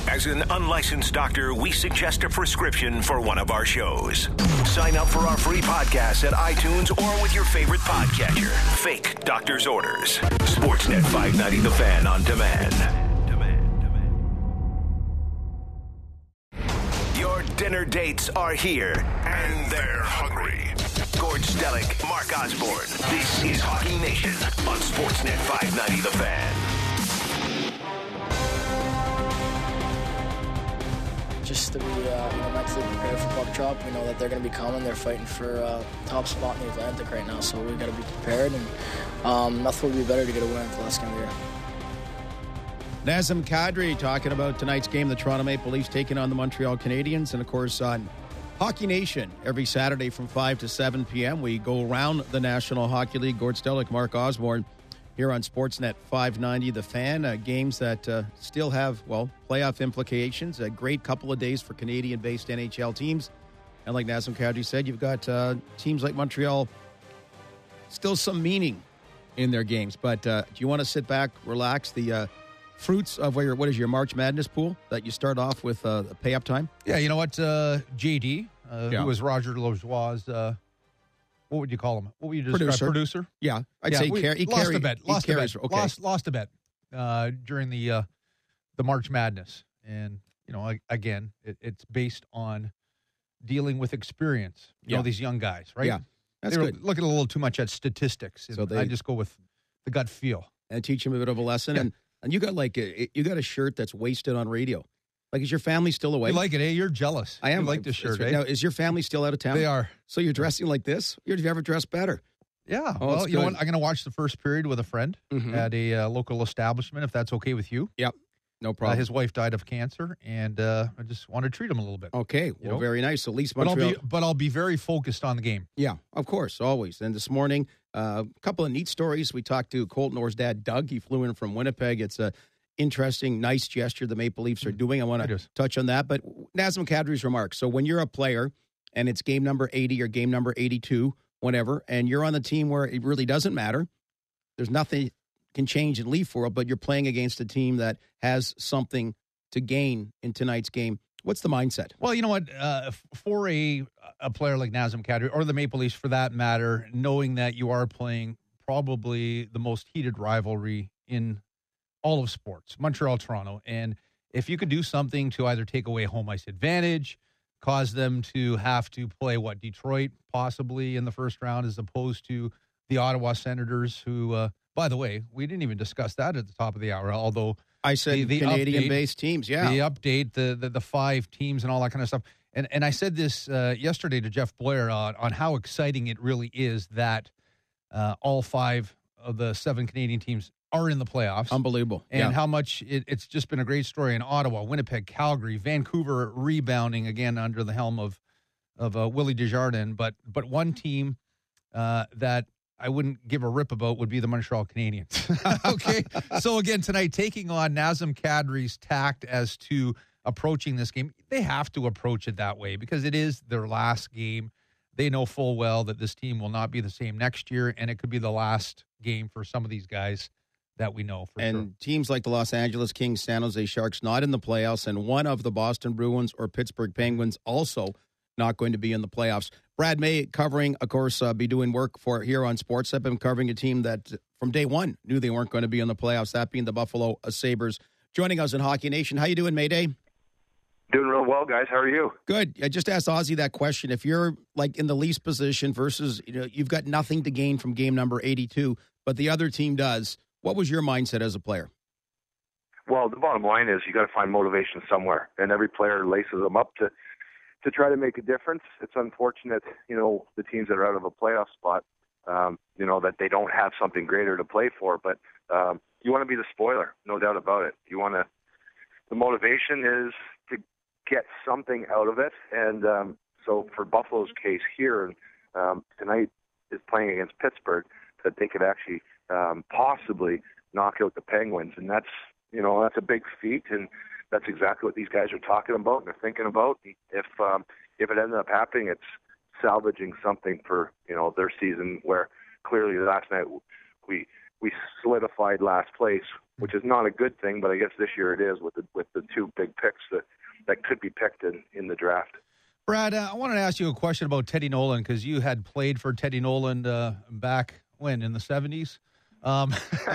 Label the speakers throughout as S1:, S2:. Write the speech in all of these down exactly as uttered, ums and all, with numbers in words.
S1: As an unlicensed doctor, we suggest a prescription for one of our shows. Sign up for our free podcast at iTunes or with your favorite podcatcher. Fake doctor's orders. Sportsnet five ninety The Fan on demand. Your dinner dates are here, and they're hungry. Gord Stellick, Mark Osborne. This is Hockey Nation on Sportsnet five ninety The Fan.
S2: Just to be uh, you know, mentally prepared for puck drop. We know that they're going to be coming. They're fighting for uh, top spot in the Atlantic right now, so we got to be prepared. And um, nothing would be better to get a win at the last game of the year.
S3: Nazem Kadri talking about tonight's game, the Toronto Maple Leafs taking on the Montreal Canadiens, and of course on Hockey Nation every Saturday from five to seven p.m. we go around the National Hockey League. Gord Stellick, Mark Osborne here on Sportsnet five ninety The Fan. Uh, games that uh, still have, well, playoff implications. A great couple of days for Canadian-based N H L teams. And like Nazem Kadri said, you've got uh, teams like Montreal, still some meaning in their games. But uh, do you want to sit back, relax, the uh, fruits of what, your, what is your March Madness pool that you start off with uh, pay-up time?
S4: Yeah, you know what? Uh, J D, uh,
S3: yeah.
S4: who was Roger Lajoie's, uh, what would you call him? What would you describe?
S3: Producer.
S4: Producer?
S3: Yeah, I'd
S4: yeah,
S3: say
S4: we,
S3: car- he
S4: lost
S3: carry,
S4: a bet.
S3: he
S4: Lost a
S3: carries,
S4: bet.
S3: okay.
S4: Lost, lost a bet uh, during the uh, the March Madness. And, you know, again, it, it's based on dealing with experience. You
S3: yeah.
S4: know, these young guys, right?
S3: Yeah, that's
S4: they were
S3: good.
S4: looking a little too much at statistics. And
S3: So they-
S4: I just go with the gut feel.
S3: And teach them a bit of a lesson.
S4: Yeah.
S3: And and you got like a, you got a shirt that's wasted on radio. Like, is your family still away?
S4: You like it, eh? You're jealous.
S3: I am.
S4: You like this shirt, eh?
S3: Now, is your family still out of town?
S4: They are.
S3: So you're dressing like this? You've ever dressed better?
S4: Yeah.
S3: Oh,
S4: well,
S3: it's
S4: you know
S3: good.
S4: what? I'm going to watch the first period with a friend
S3: Mhm.
S4: at a uh, local establishment, if that's okay with you.
S3: Yep. No
S4: Uh,
S3: problem.
S4: his wife died of cancer, and uh, I just want to treat him a little bit.
S3: okay. Well,
S4: know?
S3: very nice. At least
S4: But I'll
S3: Montreal.
S4: be, but I'll be very focused on the game.
S3: Yeah, of course, always. And this morning, uh, a couple of neat stories. We talked to Colton Orr's dad, Doug. He flew in from Winnipeg. It's a interesting, nice gesture the Maple Leafs are doing. I want
S4: It
S3: to
S4: is.
S3: touch on that. But Nazem Kadri's remarks. So when you're a player and it's game number eighty or game number eighty-two, whatever, and you're on the team where it really doesn't matter, there's nothing can change in Leaf world, but you're playing against a team that has something to gain in tonight's game. What's the mindset?
S4: Well, you know what? Uh, f- for a a player like Nazem Kadri, or the Maple Leafs for that matter, knowing that you are playing probably the most heated rivalry in all of sports, Montreal, Toronto, and if you could do something to either take away home ice advantage, cause them to have to play, what, Detroit possibly in the first round as opposed to the Ottawa Senators, who, uh, by the way, we didn't even discuss that at the top of the hour, although
S3: I said
S4: the- the
S3: Canadian-based teams, yeah.
S4: the update, the, the the five teams and all that kind of stuff. And and I said this uh, yesterday to Jeff Blair on, on how exciting it really is that uh, all five of the seven Canadian teams are in the playoffs.
S3: Unbelievable.
S4: And
S3: yeah.
S4: how much it, it's just been a great story in Ottawa, Winnipeg, Calgary, Vancouver rebounding again under the helm of of uh, Willie Desjardins. But but one team uh, that I wouldn't give a rip about would be the Montreal Canadiens. Okay, so again tonight, taking on Nazem Kadri's tact as to approaching this game, they have to approach it that way because it is their last game. They know full well that this team will not be the same next year, and it could be the last game for some of these guys that we know for
S3: and
S4: sure.
S3: teams like the Los Angeles Kings, San Jose Sharks, not in the playoffs, and one of the Boston Bruins or Pittsburgh Penguins also not going to be in the playoffs. Brad May covering, of course, uh, be doing work for here on Sports. I've been covering a team that from day one knew they weren't going to be in the playoffs, that being the Buffalo Sabres. Joining us in Hockey Nation. How you doing, Mayday?
S5: Doing real well, guys. How are you?
S3: Good. I just asked Ozzy that question. If you're like in the Leafs position versus, you know, you've got nothing to gain from game number eighty-two, but the other team does, what was your mindset as a player?
S5: Well, the bottom line is you got to find motivation somewhere, and every player laces them up to to try to make a difference. It's unfortunate, you know, the teams that are out of a playoff spot, um, you know, that they don't have something greater to play for. But um, you want to be the spoiler, no doubt about it. You want to. The motivation is to get something out of it, and um, so for Buffalo's case here, um, tonight is playing against Pittsburgh, that they could actually um, possibly knock out the Penguins, and that's you know that's a big feat, and that's exactly what these guys are talking about and they're thinking about. If um, if it ended up happening, it's salvaging something for you know their season. Where clearly last night we we solidified last place which is not a good thing, but I guess this year it is with the with the two big picks that, that could be picked in, in the draft.
S4: Brad, uh, I wanted to ask you a question about Teddy Nolan, because you had played for Teddy Nolan uh, back when, in the seventies? Um,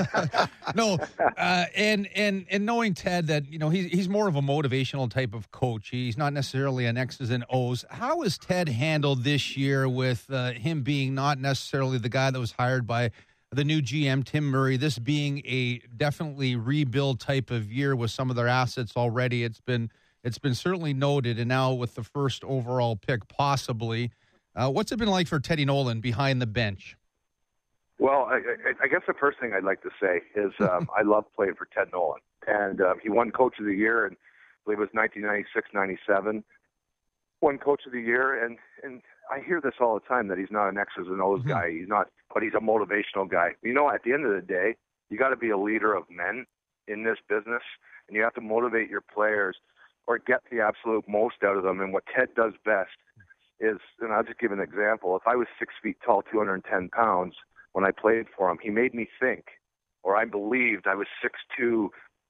S4: no, uh, and and and knowing Ted, that you know he's he's more of a motivational type of coach. He's not necessarily an X's and O's. How has Ted handled this year with uh, him being not necessarily the guy that was hired by the new G M Tim Murray? This being a definitely rebuild type of year with some of their assets already. It's been it's been certainly noted, and now with the first overall pick possibly, uh, what's it been like for Teddy Nolan behind the bench?
S5: Well, I, I guess the first thing I'd like to say is um, I love playing for Ted Nolan. And um, he won Coach of the Year, and I believe it was nineteen ninety-six ninety-seven. Won Coach of the Year, and, and I hear this all the time, that he's not an X's and O's mm-hmm. guy. He's not, but he's a motivational guy. You know, at the end of the day, you got to be a leader of men in this business, and you have to motivate your players or get the absolute most out of them. And what Ted does best is, and I'll just give an example. If I was six feet tall, two hundred ten pounds, when I played for him, he made me think, or I believed I was six two,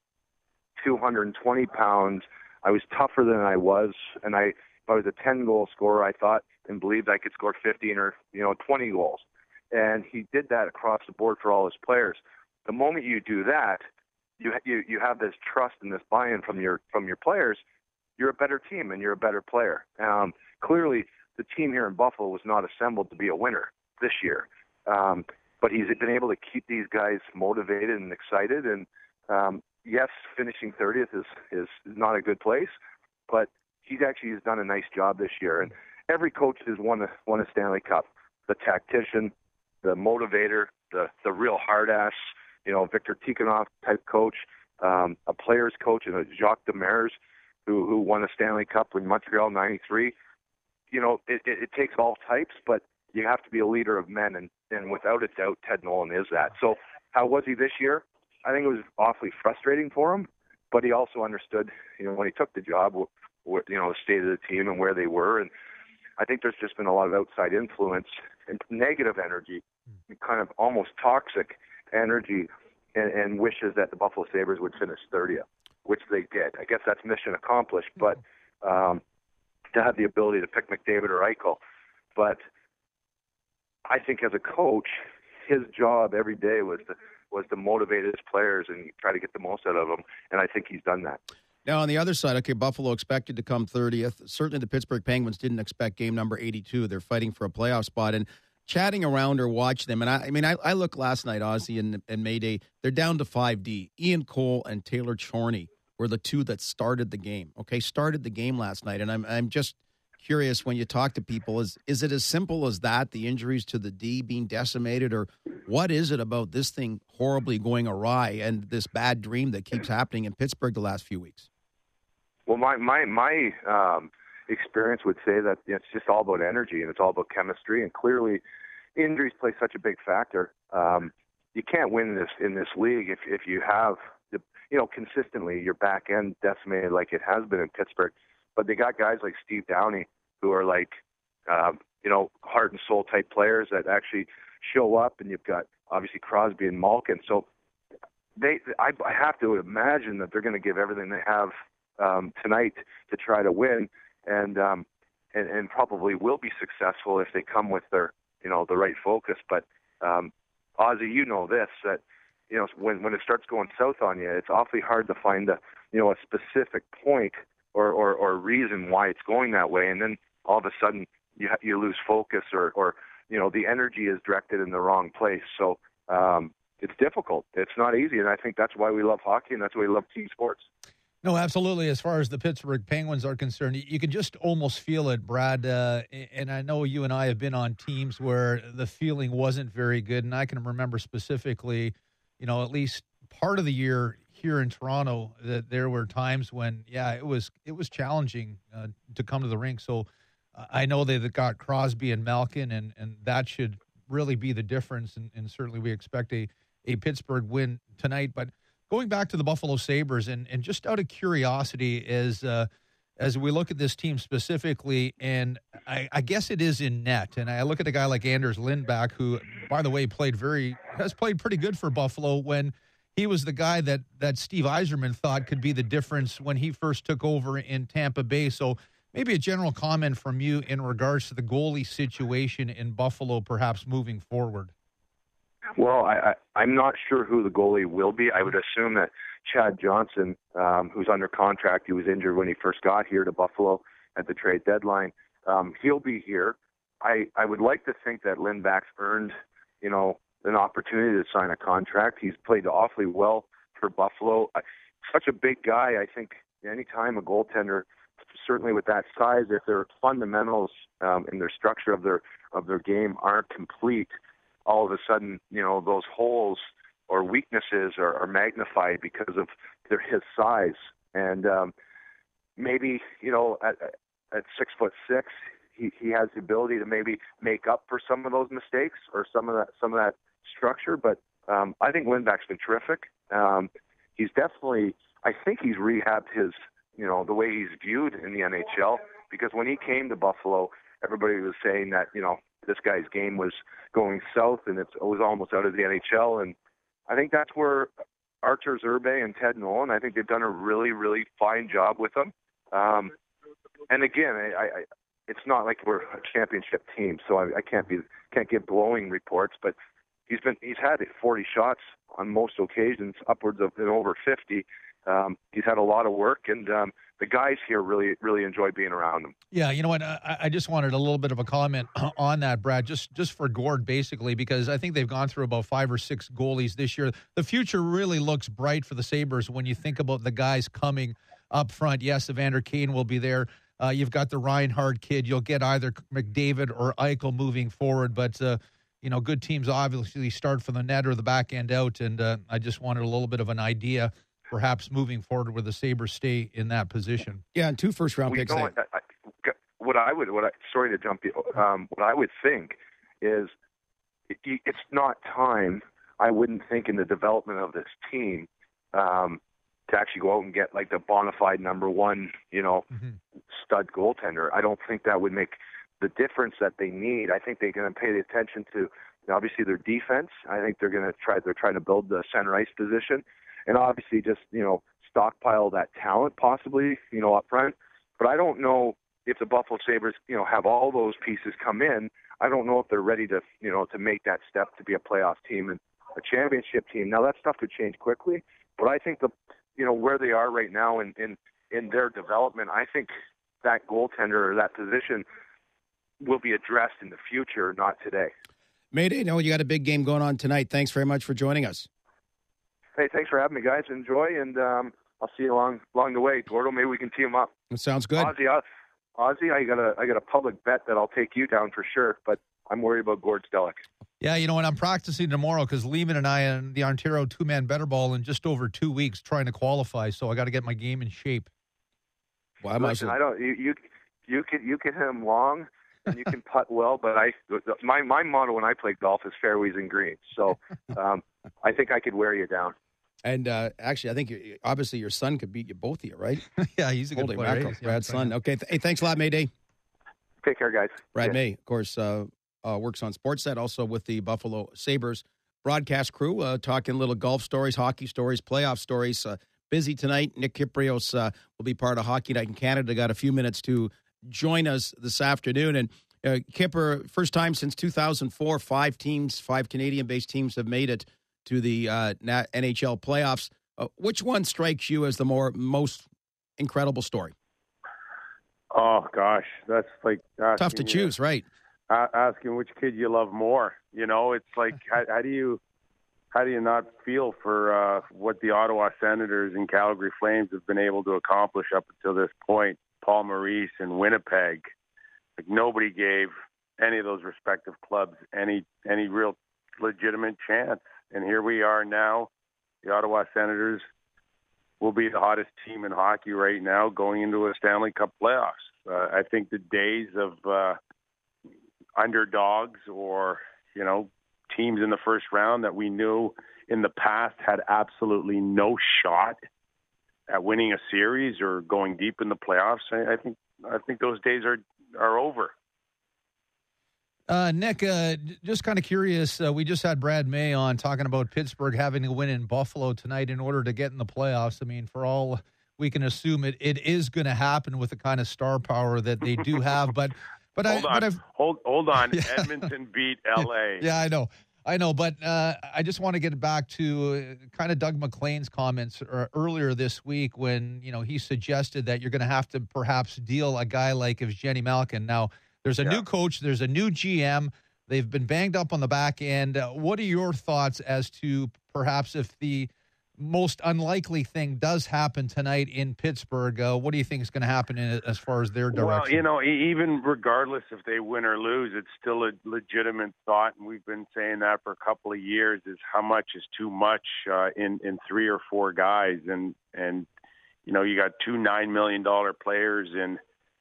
S5: two hundred twenty pounds. I was tougher than I was, and I, if I was a ten-goal scorer, I thought and believed I could score fifteen or you know twenty goals. And he did that across the board for all his players. The moment you do that, you you you have this trust and this buy-in from your from your players. You're a better team and you're a better player. Um, clearly, the team here in Buffalo was not assembled to be a winner this year. Um, but he's been able to keep these guys motivated and excited. And um, yes, finishing thirtieth is, is not a good place, but he actually has done a nice job this year. And every coach has won a, won a Stanley Cup. The tactician, the motivator, the, the real hard ass, you know, Victor Tikhonov type coach, um, a player's coach, and a Jacques Demers who, who won a Stanley Cup in Montreal ninety-three. You know, it, it, it takes all types, but you have to be a leader of men, and, and without a doubt, Ted Nolan is that. So how was he this year? I think it was awfully frustrating for him, but he also understood, you know, when he took the job, what, you know, the state of the team and where they were. And I think there's just been a lot of outside influence and negative energy, kind of almost toxic energy, and, and wishes that the Buffalo Sabres would finish thirtieth, which they did. I guess that's mission accomplished, but um, to have the ability to pick McDavid or Eichel. But I think as a coach, his job every day was to was to motivate his players and try to get the most out of them, and I think he's done that.
S3: Now, on the other side, okay, Buffalo expected to come thirtieth. Certainly the Pittsburgh Penguins didn't expect game number eighty-two. They're fighting for a playoff spot. And chatting around or watching them, and I, I mean, I, I look last night, Ozzy and, and Mayday, they're down to five D. Ian Cole and Taylor Chorney were the two that started the game, okay, started the game last night. And I'm I'm just curious, when you talk to people, is is it as simple as that, the injuries to the D being decimated, or what is it about this thing horribly going awry and this bad dream that keeps happening in Pittsburgh the last few weeks?
S5: Well, my my my um, experience would say that it's just all about energy and it's all about chemistry, and clearly injuries play such a big factor. Um, you can't win this in this league if if you have the, you know, consistently your back end decimated like it has been in Pittsburgh. But they got guys like Steve Downey who are like, um, you know, heart and soul type players that actually show up, and you've got obviously Crosby and Malkin. So they, I, I have to imagine that they're going to give everything they have um, tonight to try to win, and, um, and and probably will be successful if they come with their, you know, the right focus. But um, Ozzy, you know this, that you know when when it starts going south on you, it's awfully hard to find a you know a specific point or, or, or reason why it's going that way, and then all of a sudden you ha- you lose focus, or, or you know the energy is directed in the wrong place. So um, it's difficult. It's not easy, and I think that's why we love hockey, and that's why we love team sports.
S4: No, absolutely. As far as the Pittsburgh Penguins are concerned, you can just almost feel it, Brad. Uh, and I know you and I have been on teams where the feeling wasn't very good, and I can remember specifically, you know, at least part of the year here in Toronto, that there were times when, yeah, it was it was challenging uh, to come to the rink. So uh, I know they've got Crosby and Malkin, and, and that should really be the difference. And, and certainly we expect a, a Pittsburgh win tonight. But going back to the Buffalo Sabres, and, and just out of curiosity, as uh, as we look at this team specifically, and I, I guess it is in net, and I look at a guy like Anders Lindback, who, by the way, played very has played pretty good for Buffalo when he was the guy that, that Steve Yzerman thought could be the difference when he first took over in Tampa Bay. So maybe a general comment from you in regards to the goalie situation in Buffalo, perhaps moving forward.
S5: Well, I, I, I'm not sure who the goalie will be. I would assume that Chad Johnson, um, who's under contract, he was injured when he first got here to Buffalo at the trade deadline. Um, he'll be here. I, I would like to think that Lindback's earned, you know, an opportunity to sign a contract. He's played awfully well for Buffalo. I, such a big guy. I think anytime a goaltender, certainly with that size, if their fundamentals um, and their structure of their of their game aren't complete, all of a sudden, you know, those holes or weaknesses are, are magnified because of their his size. And um, maybe, you know, at, at six foot six, he, he has the ability to maybe make up for some of those mistakes or some of that some of that structure. But um, I think Lindback's been terrific. Um, he's definitely, I think he's rehabbed his, you know, the way he's viewed in the N H L, because when he came to Buffalo, everybody was saying that, you know, this guy's game was going south and it's, it was almost out of the N H L. And I think that's where Artur Zerbe and Ted Nolan, I think they've done a really, really fine job with him. Um, and again, I, I, it's not like we're a championship team, so I, I can't be can't give glowing reports. But he's been he's had forty shots on most occasions, upwards of and over fifty. Um, he's had a lot of work, and um, the guys here really, really enjoy being around him.
S4: Yeah, you know what? I, I just wanted a little bit of a comment on that, Brad, just just for Gord, basically, because I think they've gone through about five or six goalies this year. The future really looks bright for the Sabres when you think about the guys coming up front. Yes, Evander Kane will be there. Uh, you've got the Reinhart kid. You'll get either McDavid or Eichel moving forward, but uh, you know, good teams obviously start from the net or the back end out, and uh, I just wanted a little bit of an idea, perhaps moving forward where the Sabres stay in that position.
S3: Yeah, and two first-round
S5: we
S3: picks.
S5: I, I, what I would, what I, sorry to jump you, um, what I would think is it, it's not time, I wouldn't think, in the development of this team um, to actually go out and get like the bona fide number one, you know, mm-hmm. stud goaltender. I don't think that would make the difference that they need. I think they're going to pay attention to, you know, obviously their defense. I think they're going to try, they're trying to build the center ice position. And obviously just, you know, stockpile that talent possibly, you know, up front. But I don't know if the Buffalo Sabres, you know, have all those pieces come in. I don't know if they're ready to, you know, to make that step to be a playoff team and a championship team. Now, that stuff could change quickly. But I think, the, you know, where they are right now in, in, in their development, I think that goaltender or that position will be addressed in the future, not today.
S3: Mayday, no, you got a big game going on tonight. Thanks very much for joining us.
S5: Hey, thanks for having me, guys. Enjoy, and um, I'll see you along along the way. Gordo, maybe we can team up.
S3: That sounds good.
S5: Ozzy, I, Ozzy, I got a I got a public bet that I'll take you down for sure, but I'm worried about Gord Stellick.
S4: Yeah, you know what? I'm practicing tomorrow because Lehman and I and the Ontario two-man better ball in just over two weeks trying to qualify, so I got to get my game in shape.
S3: Well,
S5: Listen, I don't. You you you can you can hit him long. And you can putt well, but I my my motto when I play golf is fairways and greens. So um, I think I could wear you down.
S3: And uh, actually, I think you, obviously your son could beat you, both of you, right?
S4: Yeah, he's a good
S3: Holy
S4: player.
S3: Mackerel, Brad's son. Okay, th- hey, thanks a lot, Mayday.
S5: Take care, guys.
S3: Brad
S5: yeah.
S3: May, of course, uh, uh, works on Sportsnet, also with the Buffalo Sabres broadcast crew, uh, talking little golf stories, hockey stories, playoff stories. Uh, busy tonight. Nick Kyprios uh, will be part of Hockey Night in Canada. Got a few minutes to join us this afternoon. And uh, Kipper, first time since two thousand four, five teams, five Canadian-based teams have made it to the uh, N H L playoffs. Uh, which one strikes you as the more most incredible story?
S6: Oh, gosh, that's like
S3: tough to choose,
S6: you,
S3: right?
S6: Uh, asking which kid you love more. You know, it's like how, how do you how do you not feel for uh, what the Ottawa Senators and Calgary Flames have been able to accomplish up until this point? Paul Maurice and Winnipeg, like nobody gave any of those respective clubs any any real legitimate chance. And here we are now. The Ottawa Senators will be the hottest team in hockey right now going into a Stanley Cup playoffs. Uh, I think the days of uh, underdogs or, you know, teams in the first round that we knew in the past had absolutely no shot at winning a series or going deep in the playoffs, I, I think I think those days are are over.
S4: Uh, Nick, uh, just kind of curious. Uh, we just had Brad May on talking about Pittsburgh having to win in Buffalo tonight in order to get in the playoffs. I mean, for all we can assume, it, it is going to happen with the kind of star power that they do have. But but
S6: hold
S4: I
S6: on,
S4: but I've,
S6: hold hold on.
S4: Yeah.
S6: Edmonton beat L A.
S4: Yeah, I know. I know, but uh, I just want to get back to uh, kind of Doug McLean's comments uh, earlier this week when, you know, he suggested that you're going to have to perhaps deal a guy like Evgeny Malkin. Now, there's a
S6: Yeah.
S4: new coach, there's a new G M. They've been banged up on the back end. Uh, what are your thoughts as to perhaps if the most unlikely thing does happen tonight in Pittsburgh, uh, what do you think is going to happen in, as far as their direction?
S6: Well, you know, e- even regardless if they win or lose, it's still a legitimate thought, and we've been saying that for a couple of years, is how much is too much uh, in, in three or four guys. And, and you know, you got two nine million dollars players in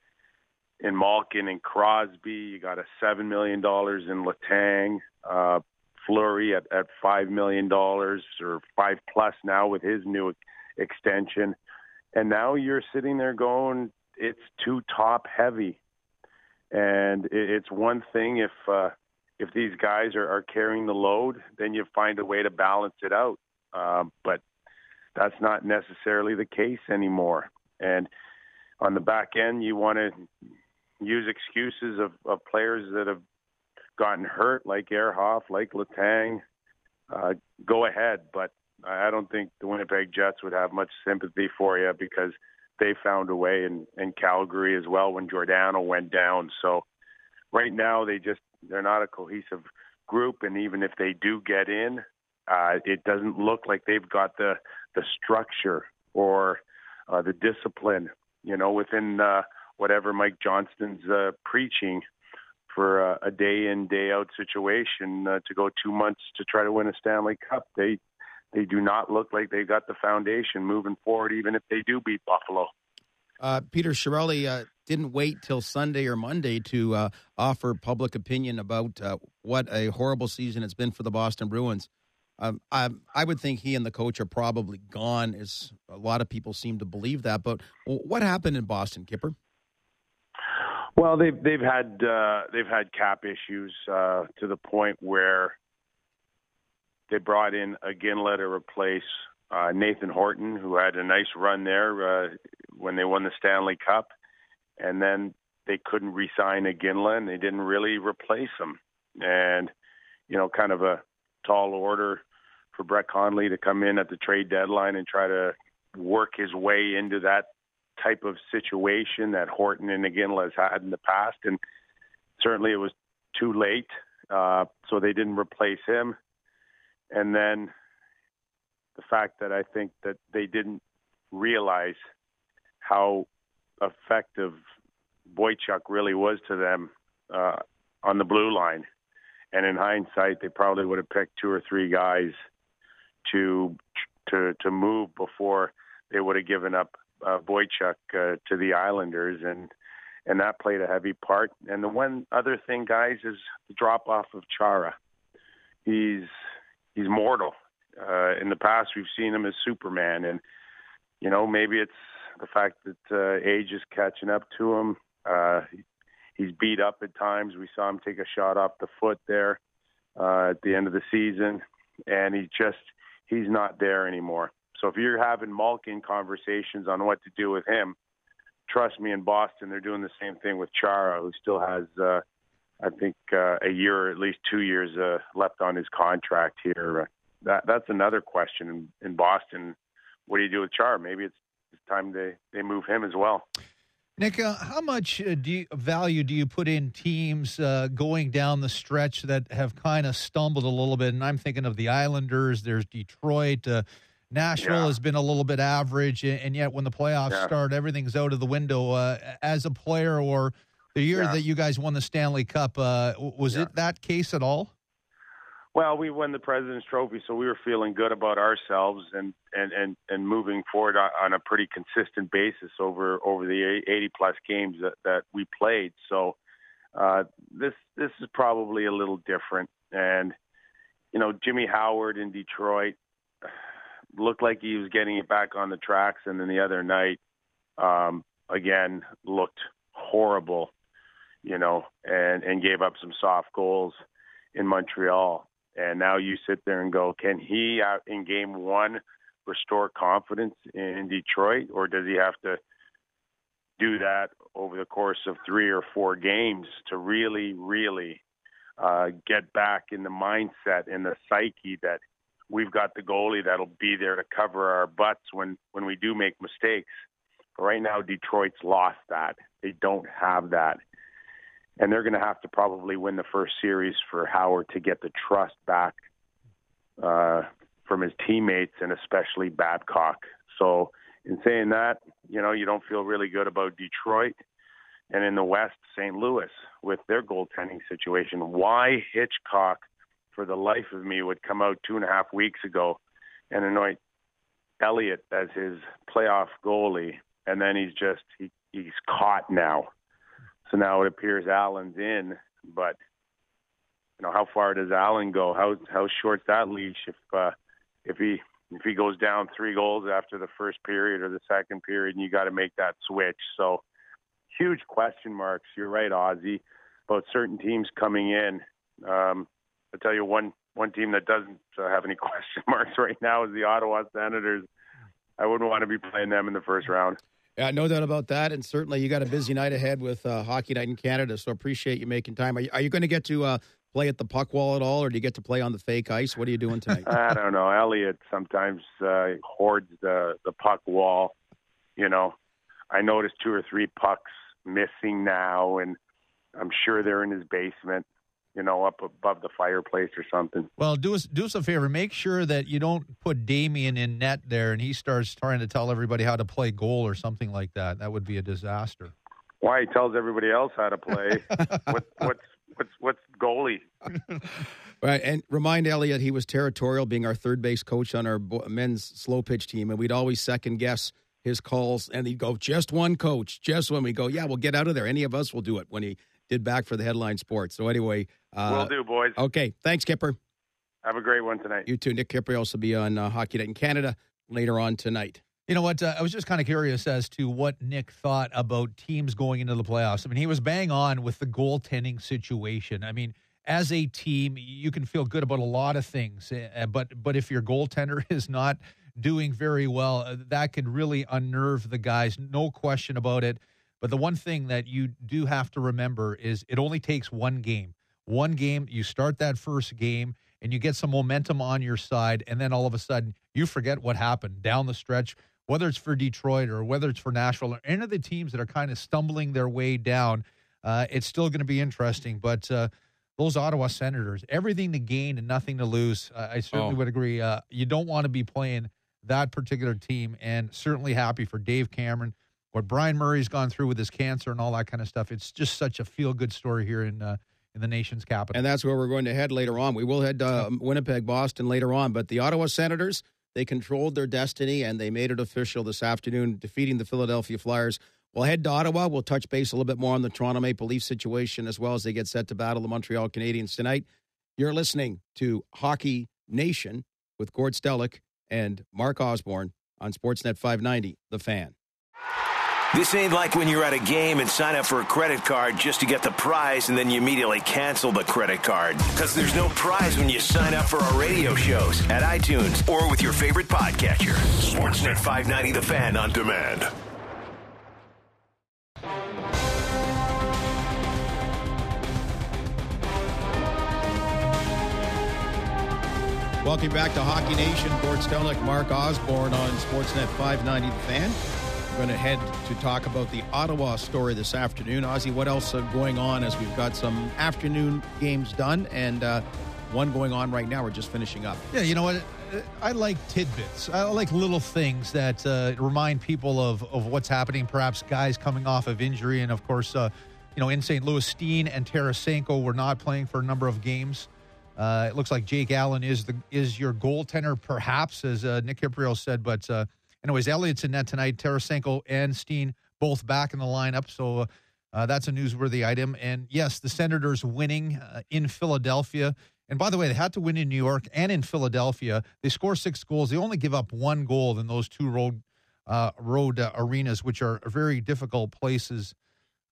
S6: in Malkin and Crosby. You got a seven million dollars in Letang. Uh, Fleury at, at five million dollars or five plus now with his new extension. And now you're sitting there going, it's too top heavy. And it, it's one thing if uh, if these guys are, are carrying the load, then you find a way to balance it out. Uh, but that's not necessarily the case anymore. And on the back end, you want to use excuses of, of players that have gotten hurt, like Ehrhoff, like Letang. Uh, go ahead, but I don't think the Winnipeg Jets would have much sympathy for you because they found a way in, in Calgary as well when Giordano went down. So right now they just they're not a cohesive group, and even if they do get in, uh, it doesn't look like they've got the the structure or uh, the discipline, you know, within uh, whatever Mike Johnston's uh, preaching for uh, a day in, day out situation uh, to go two months to try to win a Stanley Cup. They they do not look like they got the foundation moving forward, even if they do beat Buffalo.
S3: Uh, Peter Chiarelli uh, didn't wait till Sunday or Monday to uh, offer public opinion about uh, what a horrible season it's been for the Boston Bruins. Um, I, I would think he and the coach are probably gone, as a lot of people seem to believe that. But what happened in Boston, Kipper?
S6: Well, they've they've had uh, they've had cap issues uh, to the point where they brought in a Ginla to replace uh, Nathan Horton, who had a nice run there uh, when they won the Stanley Cup, and then they couldn't re-sign a Ginla, and they didn't really replace him. And you know, kind of a tall order for Brett Connolly to come in at the trade deadline and try to work his way into that type of situation that Horton and Iginla has had in the past, and certainly it was too late, uh, so they didn't replace him. And then the fact that I think that they didn't realize how effective Boychuk really was to them uh, on the blue line. And in hindsight, they probably would have picked two or three guys to to to move before they would have given up Uh, Boychuk uh, to the Islanders, and and that played a heavy part. And the one other thing, guys, is the drop off of Chara. He's he's mortal. Uh, in the past, we've seen him as Superman, and you know maybe it's the fact that uh, age is catching up to him. Uh, he's beat up at times. We saw him take a shot off the foot there uh, at the end of the season, and he just he's not there anymore. So if you're having Malkin conversations on what to do with him, trust me, in Boston, they're doing the same thing with Chara, who still has, uh, I think, uh, a year or at least two years uh, left on his contract here. That That's another question in, in Boston. What do you do with Chara? Maybe it's, it's time they, they move him as well.
S4: Nick, uh, how much uh, do you, value do you put in teams uh, going down the stretch that have kind of stumbled a little bit? And I'm thinking of the Islanders. There's Detroit. Uh, Nashville yeah. has been a little bit average, and yet when the playoffs yeah. start, everything's out of the window. Uh, as a player, or the year yeah. that you guys won the Stanley Cup, uh, was yeah. it that case at all?
S6: Well, we won the President's Trophy, so we were feeling good about ourselves and, and, and, and moving forward on a pretty consistent basis over, over the eighty-plus games that, that we played. So uh, this this is probably a little different. And, you know, Jimmy Howard in Detroit looked like he was getting it back on the tracks, and then the other night, um, again, looked horrible you know, and, and gave up some soft goals in Montreal. And now you sit there and go, can he, uh, in game one, restore confidence in Detroit, or does he have to do that over the course of three or four games to really, really uh, get back in the mindset and the psyche that we've got the goalie that'll be there to cover our butts when, when we do make mistakes. But right now, Detroit's lost that. They don't have that. And they're going to have to probably win the first series for Howard to get the trust back uh, from his teammates and especially Babcock. So in saying that, you know, you don't feel really good about Detroit. And in the West, Saint Louis with their goaltending situation. Why Hitchcock, for the life of me, would come out two and a half weeks ago and anoint Elliott as his playoff goalie, and then he's just he, he's caught now. So now it appears Allen's in, but you know, how far does Allen go? How how short's that leash if uh, if he if he goes down three goals after the first period or the second period, and you got to make that switch? So huge question marks. You're right, Ozzy, about certain teams coming in. Um, I'll tell you one one team that doesn't uh, have any question marks right now is the Ottawa Senators. I wouldn't want to be playing them in the first round.
S3: Yeah, no doubt about that. And certainly you got a busy night ahead with uh, Hockey Night in Canada, so appreciate you making time. Are you, are you going to get to uh, play at the puck wall at all, or do you get to play on the fake ice? What are you doing tonight?
S6: I don't know. Elliott sometimes uh, hoards the, the puck wall. You know, I noticed two or three pucks missing now, and I'm sure they're in his basement, you know, up above the fireplace or something.
S4: Well, do us do us a favor. Make sure that you don't put Damien in net there and he starts trying to tell everybody how to play goal or something like that. That would be a disaster.
S6: Why? He tells everybody else how to play. what, what's what's what's goalie?
S3: Right, and remind Elliott he was territorial, being our third base coach on our men's slow pitch team, and we'd always second guess his calls, and he'd go, just one coach, just one. We go, yeah, we'll get out of there. Any of us will do it, when he did back for the Headline Sports. So anyway.
S6: Uh, Will do, boys.
S3: Okay, thanks, Kipper.
S6: Have a great one tonight.
S3: You too. Nick Kipper will also be on uh, Hockey Night in Canada later on tonight.
S4: You know what? Uh, I was just kind of curious as to what Nick thought about teams going into the playoffs. I mean, he was bang on with the goaltending situation. I mean, as a team, you can feel good about a lot of things, uh, but but if your goaltender is not doing very well, uh, that could really unnerve the guys. No question about it. But the one thing that you do have to remember is it only takes one game. One game, you start that first game, and you get some momentum on your side, and then all of a sudden you forget what happened down the stretch, whether it's for Detroit or whether it's for Nashville or any of the teams that are kind of stumbling their way down. Uh, it's still going to be interesting. But uh, those Ottawa Senators, everything to gain and nothing to lose, uh, I certainly oh. would agree. Uh, you don't want to be playing that particular team, and certainly happy for Dave Cameron. What Brian Murray's gone through with his cancer and all that kind of stuff, it's just such a feel-good story here in uh, in the nation's capital.
S3: And that's where we're going to head later on. We will head to uh, Winnipeg, Boston later on. But the Ottawa Senators, they controlled their destiny, and they made it official this afternoon, defeating the Philadelphia Flyers. We'll head to Ottawa. We'll touch base a little bit more on the Toronto Maple Leafs situation as well as they get set to battle the Montreal Canadiens tonight. You're listening to Hockey Nation with Gord Stellick and Mark Osborne on Sportsnet five ninety, The Fan.
S1: This ain't like when you're at a game and sign up for a credit card just to get the prize and then you immediately cancel the credit card. Because there's no prize when you sign up for our radio shows at iTunes or with your favorite podcatcher. Sportsnet five ninety The Fan on demand.
S3: Welcome back to Hockey Nation. Gord Stellick, Mark Osborne on Sportsnet five ninety The Fan. We're going to head to talk about the Ottawa story this afternoon. Ozzy, what else is going on as we've got some afternoon games done and uh, one going on right now? We're just finishing up.
S4: Yeah, you know what? I like tidbits. I like little things that uh, remind people of, of what's happening, perhaps guys coming off of injury. And, of course, uh, you know, in Saint Louis, Steen and Tarasenko were not playing for a number of games. Uh, it looks like Jake Allen is the is your goaltender, perhaps, as uh, Nick Kipriel said. But uh, anyways, Elliott's in net tonight. Tarasenko and Steen both back in the lineup, so uh, that's a newsworthy item. And yes, the Senators winning uh, in Philadelphia. And by the way, they had to win in New York and in Philadelphia. They score six goals. They only give up one goal in those two road uh, road uh, arenas, which are very difficult places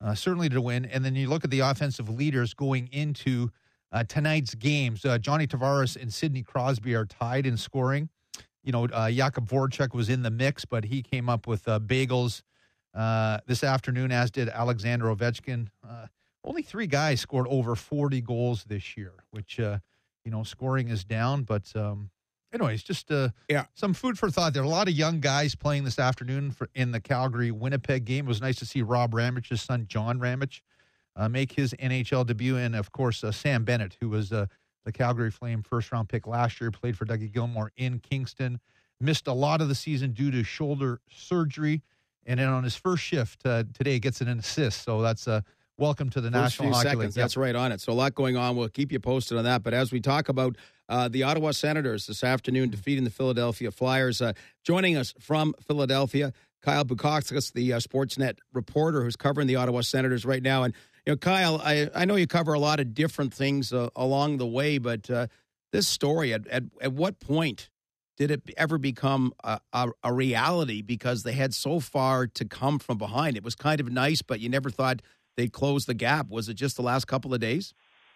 S4: uh, certainly to win. And then you look at the offensive leaders going into uh, tonight's games. Uh, Johnny Tavares and Sidney Crosby are tied in scoring. You know, uh, Jakub Voracek was in the mix, but he came up with uh, bagels uh, this afternoon, as did Alexander Ovechkin. Uh, only three guys scored over forty goals this year, which, uh, you know, scoring is down. But um, anyways, just uh,
S3: yeah.
S4: some food for thought. There are a lot of young guys playing this afternoon for, in the Calgary-Winnipeg game. It was nice to see Rob Ramich's son, John Ramich, uh, make his N H L debut. And, of course, uh, Sam Bennett, who was uh, the Calgary Flame first-round pick last year, played for Dougie Gilmour in Kingston, missed a lot of the season due to shoulder surgery, and then on his first shift uh, today gets an assist. So that's a uh, welcome to the
S3: First
S4: National
S3: few
S4: Hockey
S3: seconds,
S4: League.
S3: That's right on it. So a lot going on. We'll keep you posted on that. But as we talk about uh, the Ottawa Senators this afternoon defeating the Philadelphia Flyers, uh, joining us from Philadelphia, Kyle Bukauskas, the uh, Sportsnet reporter who's covering the Ottawa Senators right now. And, you know, Kyle, I, I know you cover a lot of different things uh, along the way, but uh, this story, at, at, at what point did it ever become a, a, a reality? Because they had so far to come from behind. It was kind of nice, but you never thought they'd close the gap. Was it just the last couple of days?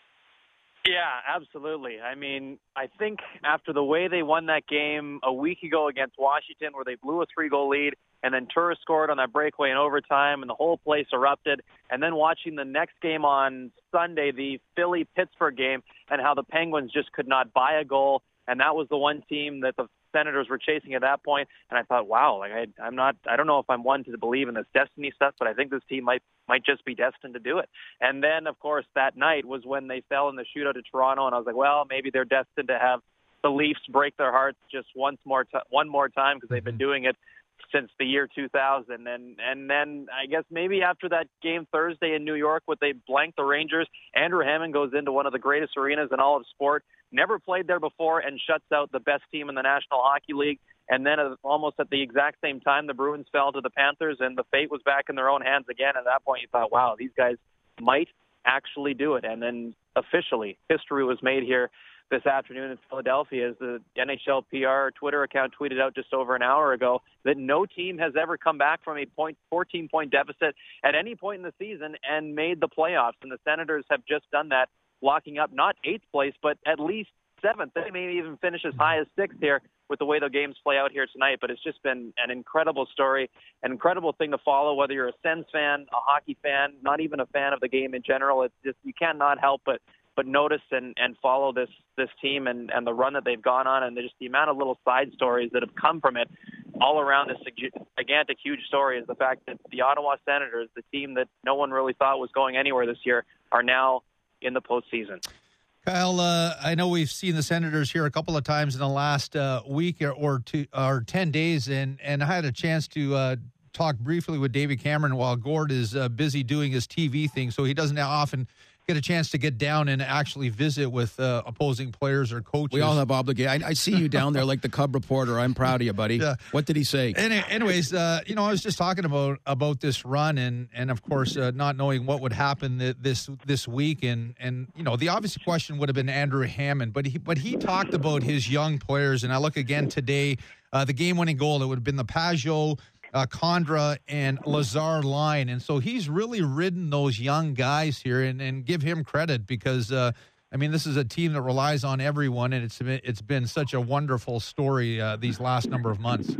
S7: Yeah, absolutely. I mean, I think after the way they won that game a week ago against Washington, where they blew a three-goal lead, and then Turris scored on that breakaway in overtime, and the whole place erupted, and then watching the next game on Sunday, the Philly-Pittsburgh game, and how the Penguins just could not buy a goal, and that was the one team that the Senators were chasing at that point, and I thought, wow, like I, I'm not, I don't know if I'm one to believe in this destiny stuff, but I think this team might might just be destined to do it. And then, of course, that night was when they fell in the shootout to Toronto, and I was like, well, maybe they're destined to have the Leafs break their hearts just once more, t- one more time, because they've been doing it since the year two thousand. And and then I guess maybe after that game Thursday in New York, where they blanked the Rangers, Andrew Hammond goes into one of the greatest arenas in all of sport, never played there before, and shuts out the best team in the National Hockey League. And then uh, almost at the exact same time, the Bruins fell to the Panthers, and the fate was back in their own hands again. At that point, you thought, wow, these guys might actually do it. And then officially, history was made here this afternoon in Philadelphia, as the N H L P R Twitter account tweeted out just over an hour ago that no team has ever come back from a point, fourteen-point deficit at any point in the season and made the playoffs. And the Senators have just done that, locking up not eighth place, but at least seventh. They may even finish as high as sixth here with the way the games play out here tonight. But it's just been an incredible story, an incredible thing to follow, whether you're a Sens fan, a hockey fan, not even a fan of the game in general. It's just, you cannot help but but notice and, and follow this this team and, and the run that they've gone on, and just the amount of little side stories that have come from it all around this gigantic, huge story is the fact that the Ottawa Senators, the team that no one really thought was going anywhere this year, are now in the postseason.
S4: Kyle, uh, I know we've seen the Senators here a couple of times in the last uh, week or, or two or ten days, and, and I had a chance to uh, talk briefly with David Cameron while Gord is uh, busy doing his T V thing, so he doesn't often get a chance to get down and actually visit with uh, opposing players or coaches.
S3: We all have obligation. I, I see you down there like the Cub reporter. I'm proud of you, buddy. Yeah. What did he say?
S4: Any, anyways, uh, you know, I was just talking about about this run and and of course uh, not knowing what would happen th- this this week, and and you know the obvious question would have been Andrew Hammond, but he but he talked about his young players, and I look again today, uh, the game winning goal, it would have been the Pajot, Uh, Condra and Lazar line. And so he's really ridden those young guys here, and, and give him credit because, uh, I mean, this is a team that relies on everyone, and it's it's been such a wonderful story uh, these last number of months.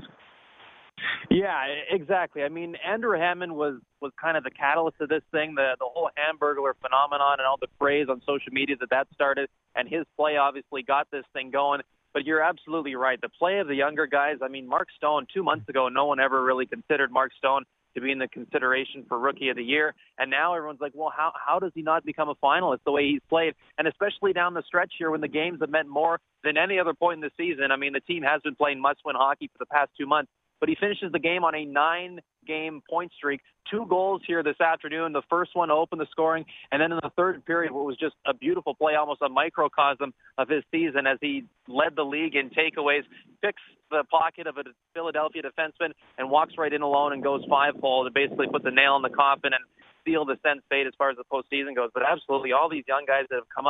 S7: Yeah, exactly. I mean, Andrew Hammond was, was kind of the catalyst of this thing, the, the whole Hamburglar phenomenon and all the praise on social media that that started, and his play obviously got this thing going. But you're absolutely right. The play of the younger guys, I mean, Mark Stone, two months ago, no one ever really considered Mark Stone to be in the consideration for Rookie of the Year. And now everyone's like, well, how how does he not become a finalist the way he's played? And especially down the stretch here when the games have meant more than any other point in the season. I mean, the team has been playing must-win hockey for the past two months. But he finishes the game on a nine-game point streak. Two goals here this afternoon. The first one to open the scoring, and then in the third period, what was just a beautiful play, almost a microcosm of his season as he led the league in takeaways, picks the pocket of a Philadelphia defenseman, and walks right in alone and goes five-hole to basically put the nail in the coffin and seal the Sens' fate as far as the postseason goes. But absolutely, all these young guys that have come up,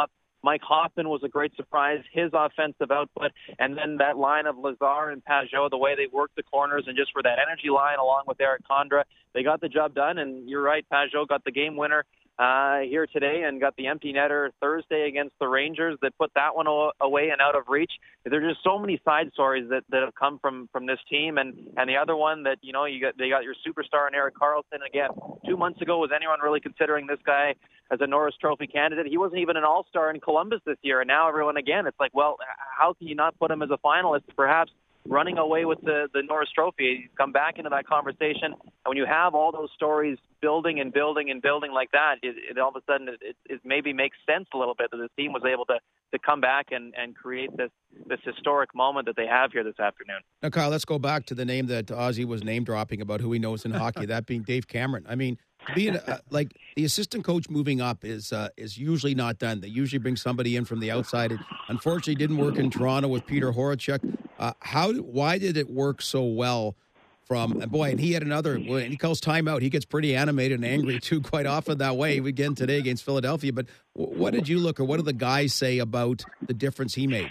S7: Mike Hoffman was a great surprise, his offensive output, and then that line of Lazar and Pajot, the way they worked the corners and just for that energy line along with Eric Condra, they got the job done. And you're right, Pajot got the game winner uh, here today and got the empty netter Thursday against the Rangers that put that one away and out of reach. There are just so many side stories that, that have come from, from this team. And, and the other one that, you know, you got, they got your superstar in Erik Karlsson. Again, two months ago, was anyone really considering this guy as a Norris Trophy candidate? He wasn't even an all-star in Columbus this year. And now everyone, again, it's like, well, how can you not put him as a finalist, perhaps running away with the, the Norris Trophy? He's come back into that conversation. And when you have all those stories building and building and building like that, it, it all of a sudden it, it, it maybe makes sense a little bit that the team was able to, to come back and, and create this, this historic moment that they have here this afternoon.
S3: Now, Kyle, let's go back to the name that Ozzy was name-dropping about who he knows in hockey, that being Dave Cameron. I mean, being uh, like the assistant coach moving up is uh, is usually not done. They usually bring somebody in from the outside. It unfortunately didn't work in Toronto with Peter Horachek. Uh, how? Why did it work so well? From and boy, and he had another. When he calls timeout, he gets pretty animated and angry too, quite often that way. Again today against Philadelphia. But what did you look, or what did the guys say about the difference he made?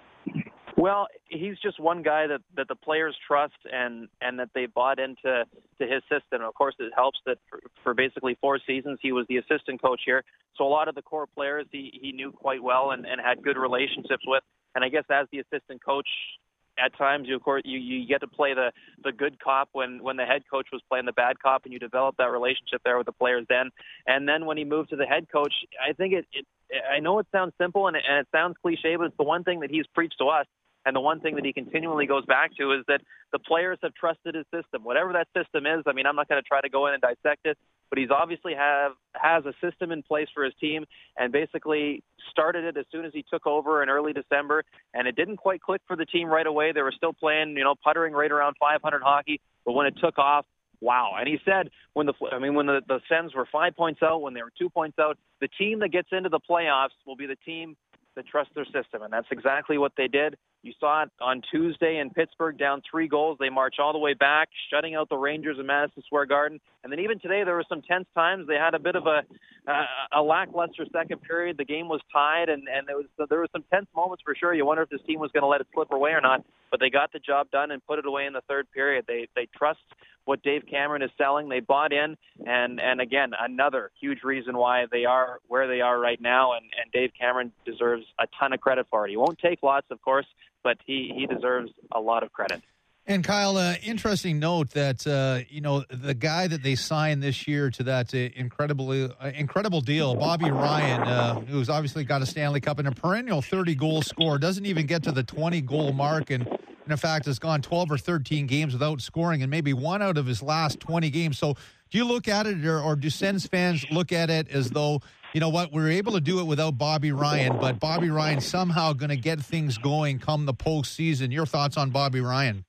S7: Well, he's just one guy that, that the players trust and, and that they bought into to his system. Of course, it helps that for, for basically four seasons he was the assistant coach here. So a lot of the core players he, he knew quite well and, and had good relationships with. And I guess as the assistant coach, at times you of course you, you get to play the, the good cop when, when the head coach was playing the bad cop, and you develop that relationship there with the players then. And then when he moved to the head coach, I think it, it I know it sounds simple and it, and it sounds cliche, but it's the one thing that he's preached to us. And the one thing that he continually goes back to is that the players have trusted his system. Whatever that system is, I mean, I'm not going to try to go in and dissect it, but he's obviously have has a system in place for his team and basically started it as soon as he took over in early December. And it didn't quite click for the team right away. They were still playing, you know, puttering right around five hundred hockey. But when it took off, wow. And he said when the I mean, when the, the Sens were five points out, when they were two points out, the team that gets into the playoffs will be the team that trusts their system. And that's exactly what they did. You saw it on Tuesday in Pittsburgh, down three goals. They march all the way back, shutting out the Rangers in Madison Square Garden. And then even today, there were some tense times. They had a bit of a uh, a lackluster second period. The game was tied, and, and there was there were some tense moments for sure. You wonder if this team was going to let it slip away or not. But they got the job done and put it away in the third period. They they trust what Dave Cameron is selling. They bought in, and and again, another huge reason why they are where they are right now. And, and Dave Cameron deserves a ton of credit for it. He won't take lots, of course, but he, he deserves a lot of credit.
S4: And Kyle, uh, interesting note that uh, you know the guy that they signed this year to that uh, incredible uh, incredible deal, Bobby Ryan, uh, who's obviously got a Stanley Cup and a perennial thirty goal scorer, doesn't even get to the twenty goal mark, and, and in fact has gone twelve or thirteen games without scoring, and maybe one out of his last twenty games. So do you look at it, or, or do Sens fans look at it as though, you know what, we were able to do it without Bobby Ryan, but Bobby Ryan somehow going to get things going come the postseason? Your thoughts on Bobby Ryan?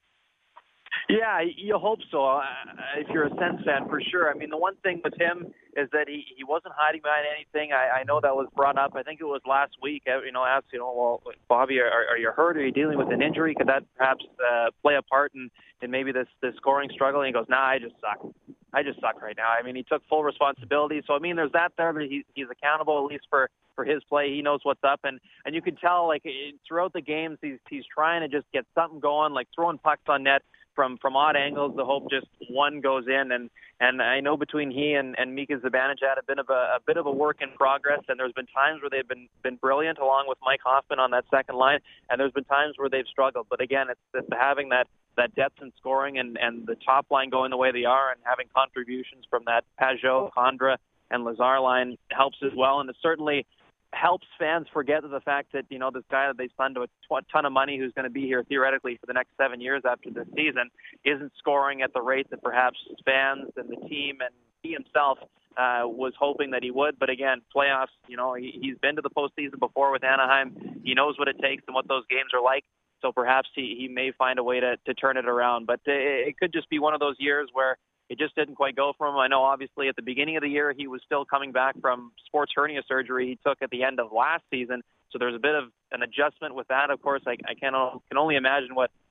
S7: Yeah, you hope so. Uh, if you're a Sens fan, for sure. I mean, the one thing with him is that he, he wasn't hiding behind anything. I, I know that was brought up. I think it was last week. You know, asked, you know, well, Bobby, are, are you hurt? Are you dealing with an injury? Could that perhaps uh, play a part in, in maybe this, this scoring struggle? And he goes, nah, I just suck. I just suck right now. I mean, he took full responsibility. So, I mean, there's that there, but he, he's accountable at least for, for his play. He knows what's up. And, and you can tell, like, throughout the games, he's, he's trying to just get something going, like throwing pucks on net from, from odd angles. The hope just one goes in. And, and I know between he and, and Mika Zibanejad a bit of a, a bit of a work in progress. And there's been times where they've been, been brilliant along with Mike Hoffman on that second line. And there's been times where they've struggled. But again, it's, it's having that, that depth in scoring and, and the top line going the way they are and having contributions from that Pajot, Condra, and Lazar line helps as well. And it certainly helps fans forget the fact that, you know, this guy that they signed to a ton of money who's going to be here theoretically for the next seven years after this season isn't scoring at the rate that perhaps fans and the team and he himself uh, was hoping that he would. But again, playoffs, you know, he, he's been to the postseason before with Anaheim. He knows what it takes and what those games are like. So perhaps he, he may find a way to, to turn it around. But it, it could just be one of those years where it just didn't quite go for him. I know, obviously, at the beginning of the year, he was still coming back from sports hernia surgery he took at the end of last season. So there's a bit of an adjustment with that. Of course, I, I can, can only imagine what,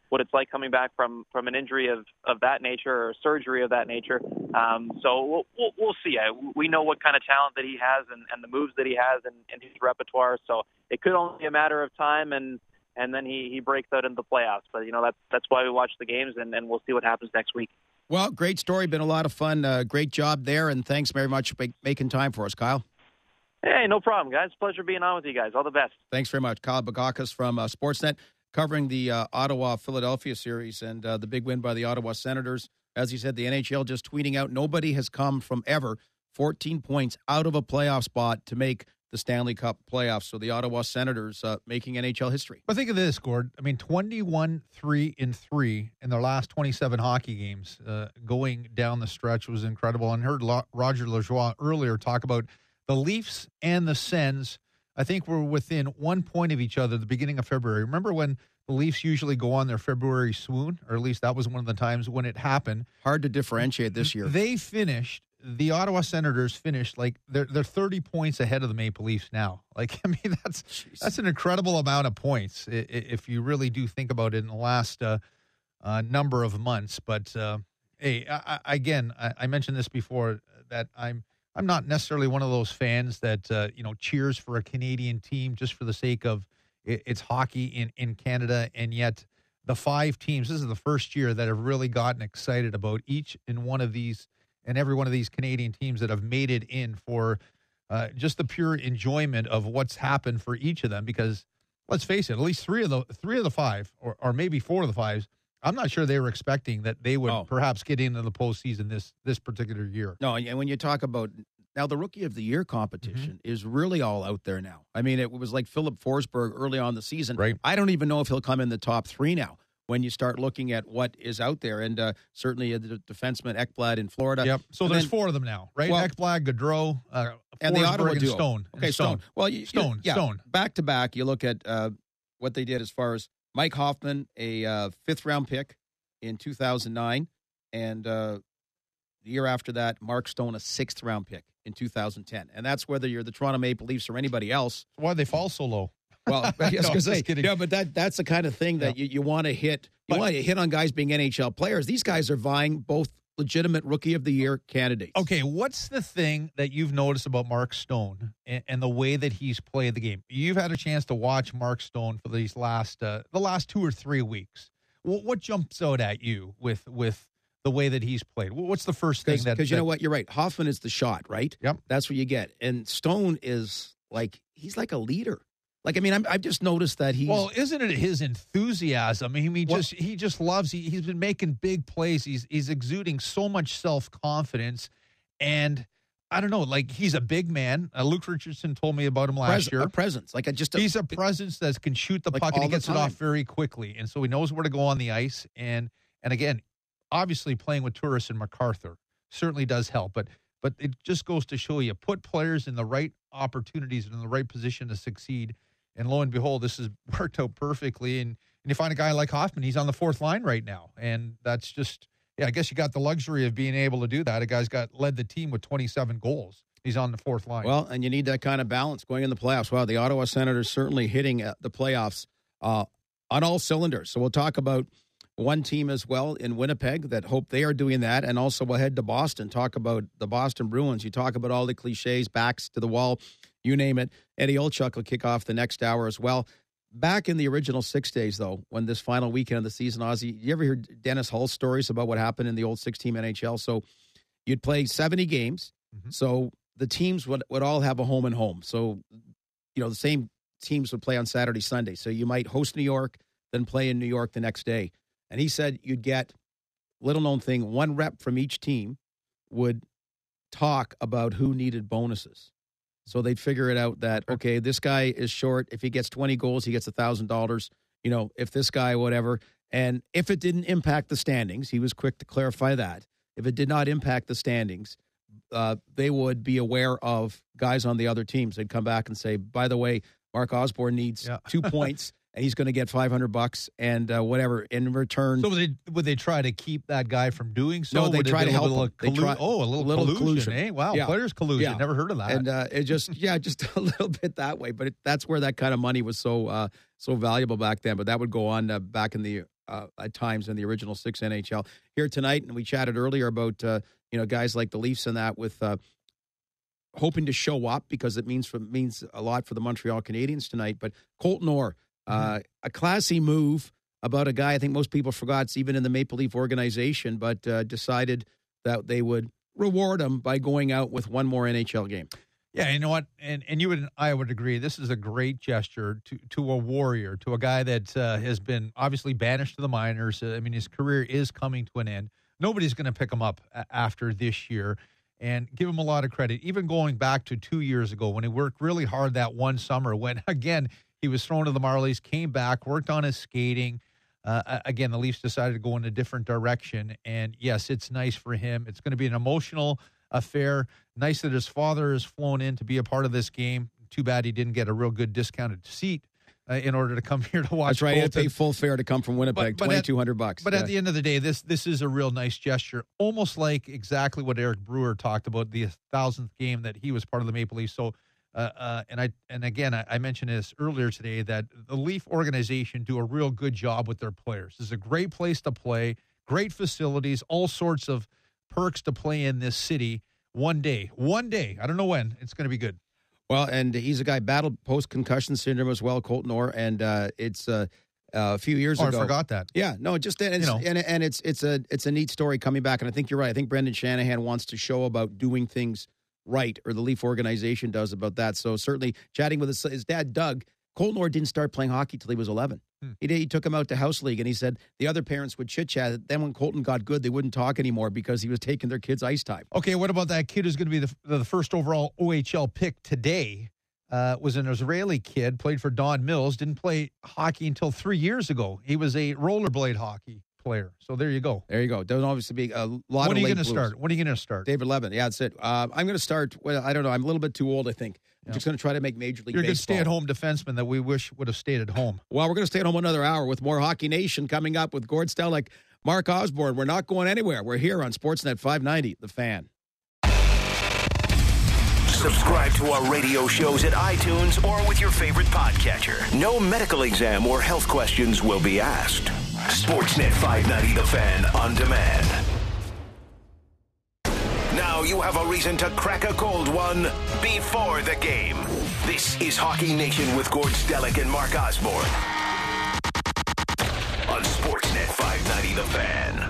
S7: what it's like coming back from, from an injury of, of that nature or surgery of that nature. Um, so we'll, we'll, we'll see. We know what kind of talent that he has and, and the moves that he has in, in his repertoire. So it could only be a matter of time, and, and then he, he breaks out into the playoffs. But, you know, that's, that's why we watch the games, and, and we'll see what happens next week.
S3: Well, great story. Been a lot of fun. Uh, great job there, and thanks very much for making time for us, Kyle.
S7: Hey, no problem, guys. Pleasure being on with you guys. All the best.
S3: Thanks very much. Kyle Bogakis from uh, Sportsnet, covering the uh, Ottawa-Philadelphia series and uh, the big win by the Ottawa Senators. As you said, the N H L just tweeting out, nobody has come from ever fourteen points out of a playoff spot to make the Stanley Cup playoffs. So the Ottawa Senators uh, making N H L history.
S4: But think of this, Gord. I mean, twenty-one, three, and three in their last twenty-seven hockey games uh, going down the stretch was incredible. And heard Lo- Roger Lajoie earlier talk about the Leafs and the Sens, I think, were within one point of each other at the beginning of February. Remember when the Leafs usually go on their February swoon, or at least that was one of the times when it happened.
S3: Hard to differentiate this year.
S4: They finished, the Ottawa Senators finished, like, they're, they're thirty points ahead of the Maple Leafs now. Like, I mean, that's Jeez. that's an incredible amount of points if you really do think about it in the last uh, uh, number of months. But, uh, hey, I, I, again, I, I mentioned this before, that I'm I'm not necessarily one of those fans that, uh, you know, cheers for a Canadian team just for the sake of it, it's hockey in, in Canada. And yet the five teams, this is the first year that have really gotten excited about each and one of these and every one of these Canadian teams that have made it in for uh, just the pure enjoyment of what's happened for each of them. Because let's face it, at least three of the three of the five, or, or maybe four of the fives, I'm not sure they were expecting that they would oh. perhaps get into the postseason this this particular year.
S3: No, and when you talk about now, the Rookie of the Year competition mm-hmm. is really all out there now. I mean, it was like Philip Forsberg early on in the season.
S4: Right.
S3: I don't even know if he'll come in the top three now when you start looking at what is out there. And uh, certainly uh, the defenseman Ekblad in Florida.
S4: Yep. So
S3: and
S4: there's
S3: then,
S4: four of them now, right?
S3: Well,
S4: Ekblad, Gaudreau, uh,
S3: and the Ottawa
S4: and
S3: duo.
S4: Stone.
S3: Okay,
S4: and
S3: Stone.
S4: Stone.
S3: Well, you,
S4: Stone.
S3: You, yeah,
S4: Stone.
S3: Back to back, you look at uh, what they did as far as Mike Hoffman, a uh, fifth round pick in two thousand nine, and uh, the year after that, Mark Stone, a sixth round pick in two thousand ten. And that's whether you're the Toronto Maple Leafs or anybody else.
S4: Why'd they fall so low?
S3: Well, I was
S4: no,
S3: going to say,
S4: kidding.
S3: yeah, but that that's the kind of thing that yeah. you, you want to hit. You want to hit on guys being N H L players. These guys are vying both legitimate Rookie of the Year candidates.
S4: Okay, what's the thing that you've noticed about Mark Stone and, and the way that he's played the game? You've had a chance to watch Mark Stone for these last uh, the last two or three weeks. What, what jumps out at you with with the way that he's played? What's the first thing that...
S3: Because you know what? You're right. Hoffman is the shot, right?
S4: Yep.
S3: That's what you get. And Stone is like, he's like a leader. Like, I mean, I'm, I've just noticed that he's...
S4: Well, isn't it his enthusiasm? I mean, he
S3: well,
S4: just he just loves... He, he's been making big plays. He's he's exuding so much self-confidence. And I don't know, like, he's a big man. Uh, Luke Richardson told me about him last
S3: pres-
S4: year.
S3: A presence. Like a, just a,
S4: he's a presence that can shoot the
S3: like
S4: puck, and he gets it off
S3: time.
S4: very quickly. And so he knows where to go on the ice. And and again, obviously playing with Turris and MacArthur certainly does help. But but it just goes to show you, put players in the right opportunities and in the right position to succeed. And lo and behold, this has worked out perfectly. And, and you find a guy like Hoffman, he's on the fourth line right now. And that's just, yeah, I guess you got the luxury of being able to do that. A guy's got led the team with twenty-seven goals. He's on the fourth line.
S3: Well, and you need that kind of balance going in the playoffs. Wow, the Ottawa Senators certainly hitting uh, the playoffs uh, on all cylinders. So we'll talk about one team as well in Winnipeg that hope they are doing that. And also we'll head to Boston, talk about the Boston Bruins. You talk about all the cliches, backs to the wall, you name it. Eddie Olchuk will kick off the next hour as well. Back in the original six days, though, when this final weekend of the season, Ozzy, you ever hear Dennis Hull's stories about what happened in the old six-team N H L? So you'd play seventy games. Mm-hmm. So the teams would, would all have a home and home. So, you know, the same teams would play on Saturday, Sunday. So you might host New York, then play in New York the next day. And he said you'd get, little-known thing, one rep from each team would talk about who needed bonuses. So they'd figure it out that, okay, this guy is short. If he gets twenty goals, he gets one thousand dollars. You know, if this guy, whatever. And if it didn't impact the standings, he was quick to clarify that. If it did not impact the standings, uh, they would be aware of guys on the other teams. They'd come back and say, by the way, Mark Osborne needs yeah. two points. And he's going to get five hundred bucks and uh, whatever in return.
S4: So would they, would they try to keep that guy from doing so?
S3: No, they
S4: would
S3: try to help him. They
S4: collu-
S3: try,
S4: oh, a little,
S3: little
S4: collusion.
S3: collusion.
S4: Eh? Wow,
S3: yeah.
S4: players collusion.
S3: Yeah.
S4: Never heard of that.
S3: And uh, it just, yeah, just a little bit that way. But it, that's where that kind of money was so uh, so valuable back then. But that would go on uh, back in the uh, at times in the original six N H L. Here tonight, and we chatted earlier about uh, you know guys like the Leafs and that with uh, hoping to show up because it means for, means a lot for the Montreal Canadiens tonight. But Colton Orr, uh, a classy move about a guy I think most people forgot, it's even in the Maple Leaf organization, but uh, decided that they would reward him by going out with one more N H L game.
S4: Yeah, you know what, and and you and I would agree. This is a great gesture to to a warrior, to a guy that uh, has been obviously banished to the minors. I mean, his career is coming to an end. Nobody's going to pick him up a- after this year, and give him a lot of credit. Even going back to two years ago when he worked really hard that one summer, when again he was thrown to the Marlies, came back, worked on his skating. Uh, again, the Leafs decided to go in a different direction, and yes, it's nice for him. It's going to be an emotional affair. Nice that his father has flown in to be a part of this game. Too bad he didn't get a real good discounted seat uh, in order to come here to watch.
S3: That's right. He had to
S4: Colton.
S3: pay full fare to come from Winnipeg, twenty two hundred bucks.
S4: But
S3: yeah.
S4: at the end of the day, this this is a real nice gesture, almost like exactly what Eric Brewer talked about, the thousandth game that he was part of the Maple Leafs. So, uh, uh, and I and again, I, I mentioned this earlier today that the Leaf organization do a real good job with their players. This is a great place to play, great facilities, all sorts of perks to play in this city. One day, one day, I don't know when, it's going to be good.
S3: Well, and he's a guy battled post-concussion syndrome as well, Colton Orr, and uh, it's uh, uh, a few years
S4: oh,
S3: ago.
S4: I forgot that.
S3: Yeah, no, just and it's,
S4: You know.
S3: and, and it's it's a it's a neat story coming back, and I think you're right. I think Brendan Shanahan wants to show about doing things right, or the Leaf organization does about that. So certainly, chatting with his, his dad, Doug, Colton Orr didn't start playing hockey till he was eleven. Hmm. He did, he took him out to house league, and he said the other parents would chit chat. Then when Colton got good, they wouldn't talk anymore because he was taking their kids' ice time.
S4: Okay, what about that kid who's going to be the, the first overall O H L pick today? Uh, was an Israeli kid, played for Don Mills, didn't play hockey until three years ago. He was a rollerblade hockey player. So there you go.
S3: There you go. There's obviously be a lot
S4: What
S3: of
S4: are you
S3: late
S4: going to
S3: blooms.
S4: start? What are you going to start?
S3: David Levin. Yeah, that's it. Uh, I'm going to start. Well, I don't know. I'm a little bit too old, I think. I'm
S4: Yeah.
S3: just going to try to make Major League
S4: You're a good
S3: Baseball.
S4: stay-at-home defenseman that we wish would have stayed at home.
S3: Well, we're going to stay at home another hour with more Hockey Nation coming up with Gord Stellick, Mark Osborne. We're not going anywhere. We're here on Sportsnet five ninety, The Fan.
S1: Subscribe to our radio shows at iTunes or with your favorite podcatcher. No medical exam or health questions will be asked. Sportsnet five ninety The Fan on demand. Now you have a reason to crack a cold one before the game. This is Hockey Nation with Gord Stellick and Mark Osborne on Sportsnet five ninety The Fan.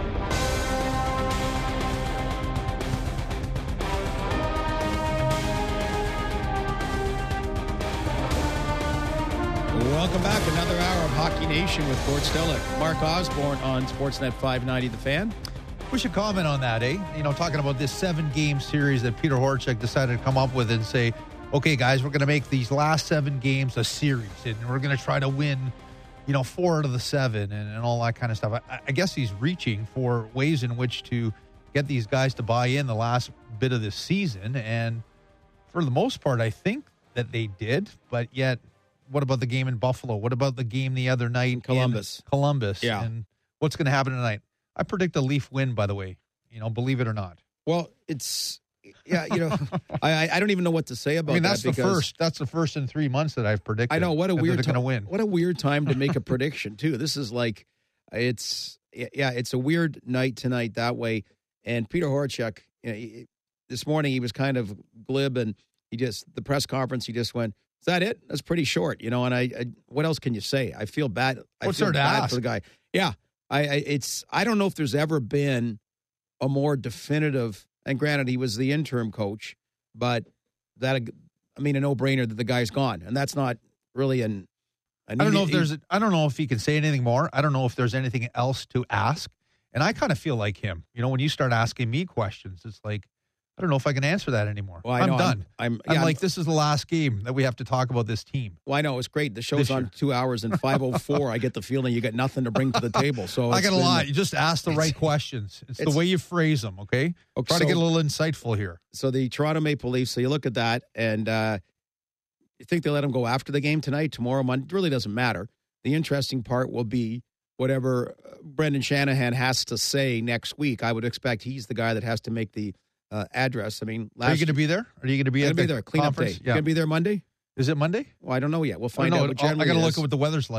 S3: Welcome back. Another hour of Hockey Nation with Gord Stellick, Mark Osborne on Sportsnet five ninety The Fan.
S4: We should comment on that, eh? You know, talking about this seven-game series that Peter Horchak decided to come up with and say, okay, guys, we're going to make these last seven games a series, and we're going to try to win, you know, four out of the seven and, and all that kind of stuff. I, I guess he's reaching for ways in which to get these guys to buy in the last bit of this season, and for the most part, I think that they did, but yet, what about the game in Buffalo? What about the game the other night in
S3: Columbus?
S4: In Columbus.
S3: Yeah.
S4: And what's going to happen tonight? I predict a Leaf win, by the way, you know, believe it or not.
S3: Well, it's, yeah, you know, I I don't even know what to say about
S4: I mean, that's
S3: that.
S4: the first. That's the first in three months that I've predicted.
S3: I know, what a
S4: that
S3: weird
S4: they're
S3: time.
S4: going to win.
S3: What a weird time to make a prediction, too. This is like, it's, yeah, it's a weird night tonight that way. And Peter Horchak, you know, he, this morning he was kind of glib, and he just, the press conference, he just went, is that it? That's pretty short, you know. And I, I what else can you say? I feel bad. I
S4: What's
S3: feel
S4: there to
S3: bad
S4: ask?
S3: for the guy. Yeah, I, I, it's. I don't know if there's ever been a more definitive. And granted, he was the interim coach, but that, I mean, a no-brainer that the guy's gone, and that's not really an. an
S4: I don't know if
S3: easy-
S4: there's. I don't know if he can say anything more. I don't know if there's anything else to ask. And I kind of feel like him. You know, when you start asking me questions, it's like, I don't know if I can answer that anymore.
S3: Well, I
S4: I'm
S3: know,
S4: done.
S3: I'm,
S4: I'm,
S3: I'm, yeah,
S4: like,
S3: I'm-
S4: this is the last game that we have to talk about this team.
S3: Well, I know it's great. The show's
S4: This
S3: on
S4: year.
S3: two hours and five oh four. I get the feeling you got nothing to bring to the table. So
S4: I
S3: it's
S4: got a
S3: been-
S4: lot. You just ask the right
S3: it's-
S4: questions. It's,
S3: it's-
S4: the way you phrase them, okay?
S3: Okay,
S4: Try to
S3: so-
S4: get a little insightful here.
S3: So the Toronto Maple Leafs. So you look at that, and uh, you think they let him go after the game tonight, tomorrow, Monday. It really doesn't matter. The interesting part will be whatever uh, Brendan Shanahan has to say next week. I would expect he's the guy that has to make the uh, address. I mean, last
S4: Are you going to be there? Are you going to be
S3: I'm
S4: at
S3: gonna
S4: the
S3: be there. Cleanup day.
S4: conference?
S3: You
S4: Yeah.
S3: gonna be there Monday?
S4: Is it Monday?
S3: Well, I don't know yet. We'll
S4: I
S3: find
S4: know.
S3: out. But
S4: I
S3: generally
S4: got to
S3: it
S4: look
S3: is.
S4: at what the weather's like.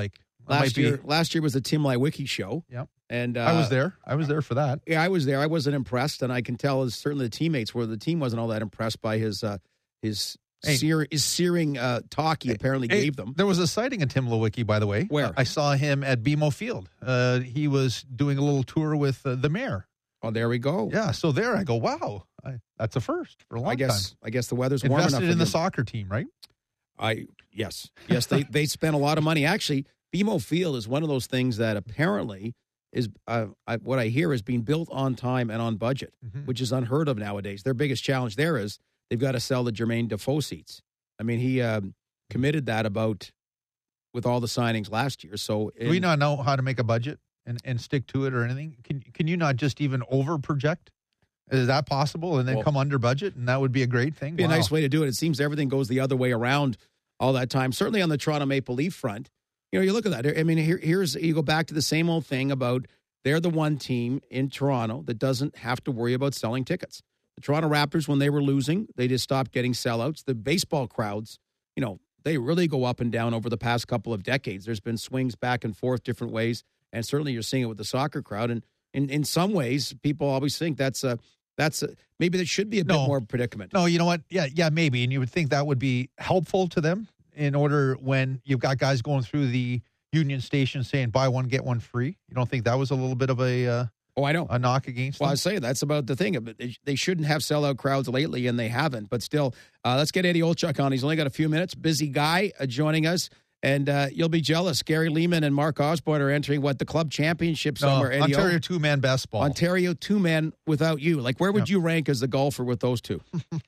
S3: Last
S4: be,
S3: year, last year was the Tim Lewicki show.
S4: Yep.
S3: And uh,
S4: I was there. I was there for that.
S3: Yeah, I was there. I wasn't impressed, and I can tell as certainly the teammates were. The team wasn't all that impressed by his uh, his hey. sear, his searing uh, talk he apparently
S4: hey,
S3: gave them.
S4: There was a sighting of Tim Lewicki, by the way.
S3: Where?
S4: I saw him at B M O Field. Uh, he was doing a little tour with uh, the mayor.
S3: Oh, there we go.
S4: Yeah, so there I go, wow, I, that's a first for a long
S3: I guess,
S4: time.
S3: I guess the weather's warm enough.
S4: Invested in the
S3: him.
S4: soccer team, right?
S3: I Yes. Yes, they, they spent a lot of money. Actually, B M O Field is one of those things that apparently is, uh, I, what I hear is being built on time and on budget, mm-hmm. which is unheard of nowadays. Their biggest challenge there is they've got to sell the Jermaine Defoe seats. I mean, he um, committed that about with all the signings last year. So in,
S4: do we not know how to make a budget and, and stick to it or anything? Can can you not just even over project? Is that possible? And then well, come under budget, and that would be a great thing.
S3: Be
S4: wow.
S3: a nice way to do it. It seems everything goes the other way around all that time. Certainly on the Toronto Maple Leaf front, you know, you look at that. I mean, here, here's you go back to the same old thing about they're the one team in Toronto that doesn't have to worry about selling tickets. The Toronto Raptors, when they were losing, they just stopped getting sellouts. The baseball crowds, you know, they really go up and down over the past couple of decades. There's been swings back and forth different ways, and certainly you're seeing it with the soccer crowd. And in, in some ways, people always think that's a that's a, maybe there should be a bit
S4: no,
S3: more predicament.
S4: No, you know what? Yeah, yeah, maybe, and you would think that would be helpful to them in order when you've got guys going through the Union Station saying buy one get one free. You don't think that was a little bit of a uh,
S3: oh I know
S4: a knock against
S3: well
S4: them?
S3: I say that's about the thing. They shouldn't have sellout crowds lately, and they haven't. But still, uh, let's get Eddie Olczyk on. He's only got a few minutes. Busy guy uh, joining us, and uh, you'll be jealous. Gary Leeman and Mark Osborne are entering what the club championship somewhere.
S4: No,
S3: Eddie
S4: Ontario
S3: o.
S4: two man best ball.
S3: Ontario two man without you. Like where would
S4: yeah.
S3: you rank as the golfer with those two?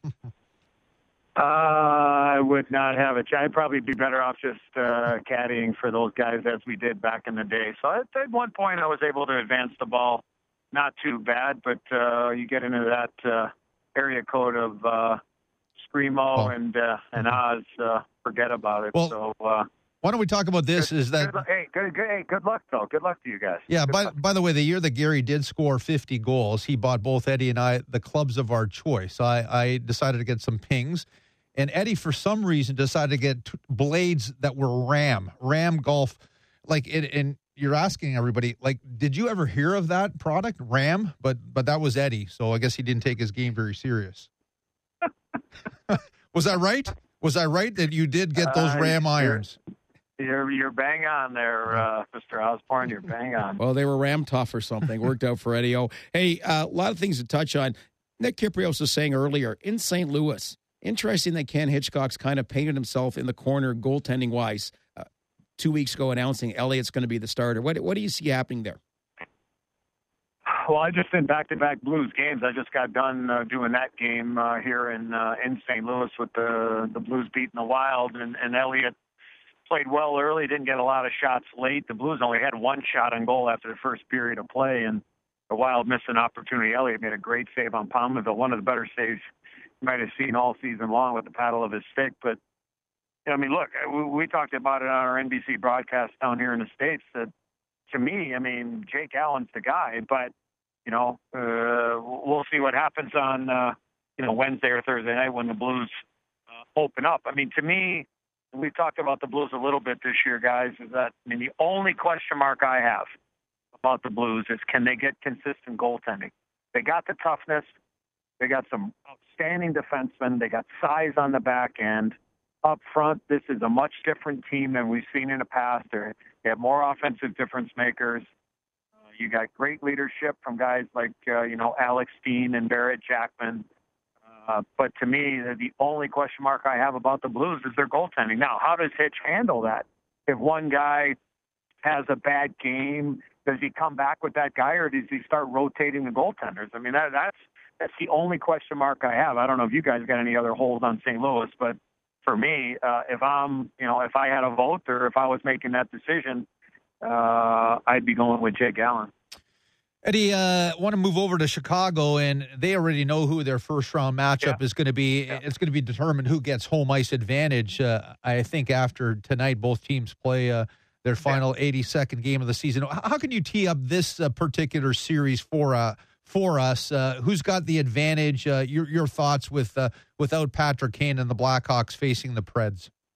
S8: Uh, I would not have it. I'd probably be better off just uh, caddying for those guys as we did back in the day. So at, at one point I was able to advance the ball, not too bad, but uh, you get into that uh, area code of uh, Screamo oh. and uh, and Oz, uh, forget about it.
S4: Well,
S8: so uh,
S4: why don't we talk about this?
S8: Good,
S4: is that
S8: good, hey, good, good, hey, good luck though. Good luck to you guys.
S4: Yeah.
S8: Good
S4: by
S8: luck.
S4: by the way, the year that Gary did score fifty goals, he bought both Eddie and I the clubs of our choice. I, I decided to get some pings. And Eddie, for some reason, decided to get t- blades that were Ram, Ram Golf. Like, it, and you're asking everybody, like, did you ever hear of that product, Ram? But but that was Eddie, so I guess he didn't take his game very serious. Was that right? Was I right that you did get those Ram uh, irons?
S8: You're you're bang on there, uh, Mister Osborne. You're bang on.
S3: Well, they were Ram tough or something. Worked out for Eddie O. Hey, uh, a lot of things to touch on. Nick Kypreos was saying earlier, in Saint Louis, interesting that Ken Hitchcock's kind of painted himself in the corner goaltending-wise uh, two weeks ago announcing Elliott's going to be the starter. What, what do you see happening there?
S8: Well, I just did back-to-back Blues games. I just got done uh, doing that game uh, here in uh, in Saint Louis with the the Blues beating the Wild, and, and Elliott played well early, didn't get a lot of shots late. The Blues only had one shot on goal after the first period of play, and the Wild missed an opportunity. Elliott made a great save on Palmerville, one of the better saves you might have seen all season long with the paddle of his stick. But, I mean, look, we, we talked about it on our N B C broadcast down here in the States that, to me, I mean, Jake Allen's the guy. But, you know, uh, we'll see what happens on, uh, you know, Wednesday or Thursday night when the Blues uh, open up. I mean, to me, we talked about the Blues a little bit this year, guys, is that, I mean, the only question mark I have about the Blues is can they get consistent goaltending? They got the toughness. They got some outstanding defensemen. They got size on the back end. Up front, this is a much different team than we've seen in the past. They're, they have more offensive difference makers. Uh, you got great leadership from guys like, uh, you know, Alex Steen and Barrett Jackman. Uh, but to me, the only question mark I have about the Blues is their goaltending. Now, how does Hitch handle that? If one guy has a bad game, does he come back with that guy, or does he start rotating the goaltenders? I mean, that, that's that's the only question mark I have. I don't know if you guys got any other holes on Saint Louis, but for me, uh, if I'm, you know, if I had a vote or if I was making that decision, uh, I'd be going with Jake Allen.
S4: Eddie, I uh, want to move over to Chicago, and they already know who their first-round matchup yeah. is going to be. Yeah. It's going to be determined who gets home ice advantage. Uh, I think after tonight, both teams play uh, their final yeah. eighty-second game of the season. How can you tee up this uh, particular series for uh, for us? Uh, who's got the advantage? Uh, your your thoughts with uh, without Patrick Kane and the Blackhawks facing the Preds?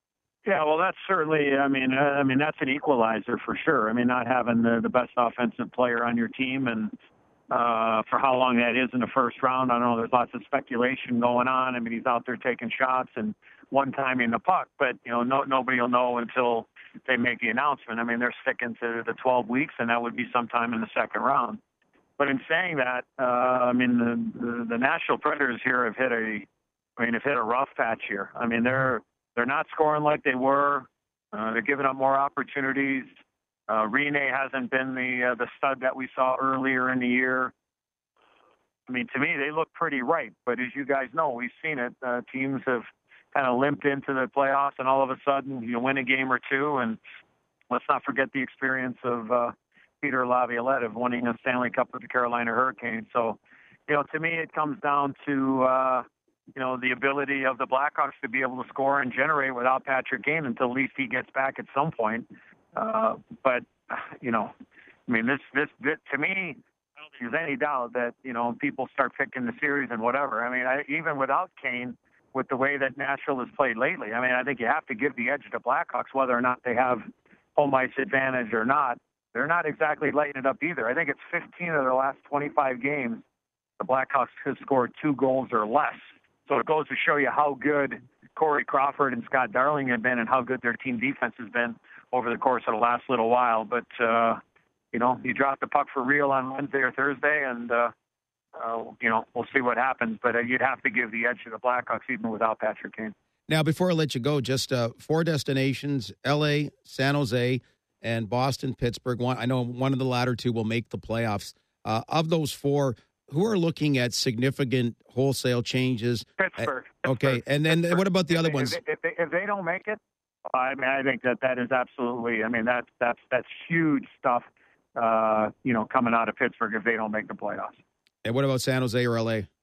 S8: Yeah, well, that's certainly. I mean, uh, I mean that's an equalizer for sure. I mean, not having the the best offensive player on your team, and uh, for how long that is in the first round, I know there's lots of speculation going on. I mean, he's out there taking shots and one timing the puck, but you know, no, nobody will know until they make the announcement. I mean, they're sticking to the twelve weeks, and that would be sometime in the second round. But in saying that, uh, I mean, the, the the Nashville Predators here have hit a, I mean, have hit a rough patch here. I mean, they're They're not scoring like they were. Uh, they're giving up more opportunities. Uh, Rene hasn't been the uh, the stud that we saw earlier in the year. I mean, to me, they look pretty ripe. But as you guys know, we've seen it. Uh, teams have kind of limped into the playoffs, and all of a sudden, you win a game or two. And let's not forget the experience of uh, Peter Laviolette of winning a Stanley Cup with the Carolina Hurricanes. So, you know, to me, it comes down to uh, you know, the ability of the Blackhawks to be able to score and generate without Patrick Kane until at least he gets back at some point. Uh, but, you know, I mean, this, this, this, to me, I don't think there's any doubt that, you know, people start picking the series and whatever. I mean, I, even without Kane, with the way that Nashville has played lately, I mean, I think you have to give the edge to the Blackhawks, whether or not they have home ice advantage or not. They're not exactly lighting it up either. I think it's fifteen of their last twenty-five games, the Blackhawks have scored two goals or less. So it goes to show you how good Corey Crawford and Scott Darling have been and how good their team defense has been over the course of the last little while. But, uh, you know, you drop the puck for real on Wednesday or Thursday, and, uh, uh, you know, we'll see what happens. But uh, you'd have to give the edge to the Blackhawks even without Patrick Kane.
S3: Now, before I let you go, just uh, four destinations, L A, San Jose, and Boston, Pittsburgh. One, I know one of the latter two will make the playoffs. Uh, of those four, who are looking at significant wholesale changes?
S8: Pittsburgh.
S3: Uh, okay, and then
S8: Pittsburgh.
S3: What about the
S8: if
S3: other
S8: they,
S3: ones?
S8: If they, if, they, if they don't make it, I mean, I think that that is absolutely. I mean, that's that's that's huge stuff. Uh, you know, coming out of Pittsburgh if they don't make the playoffs.
S3: And what about San Jose or L A?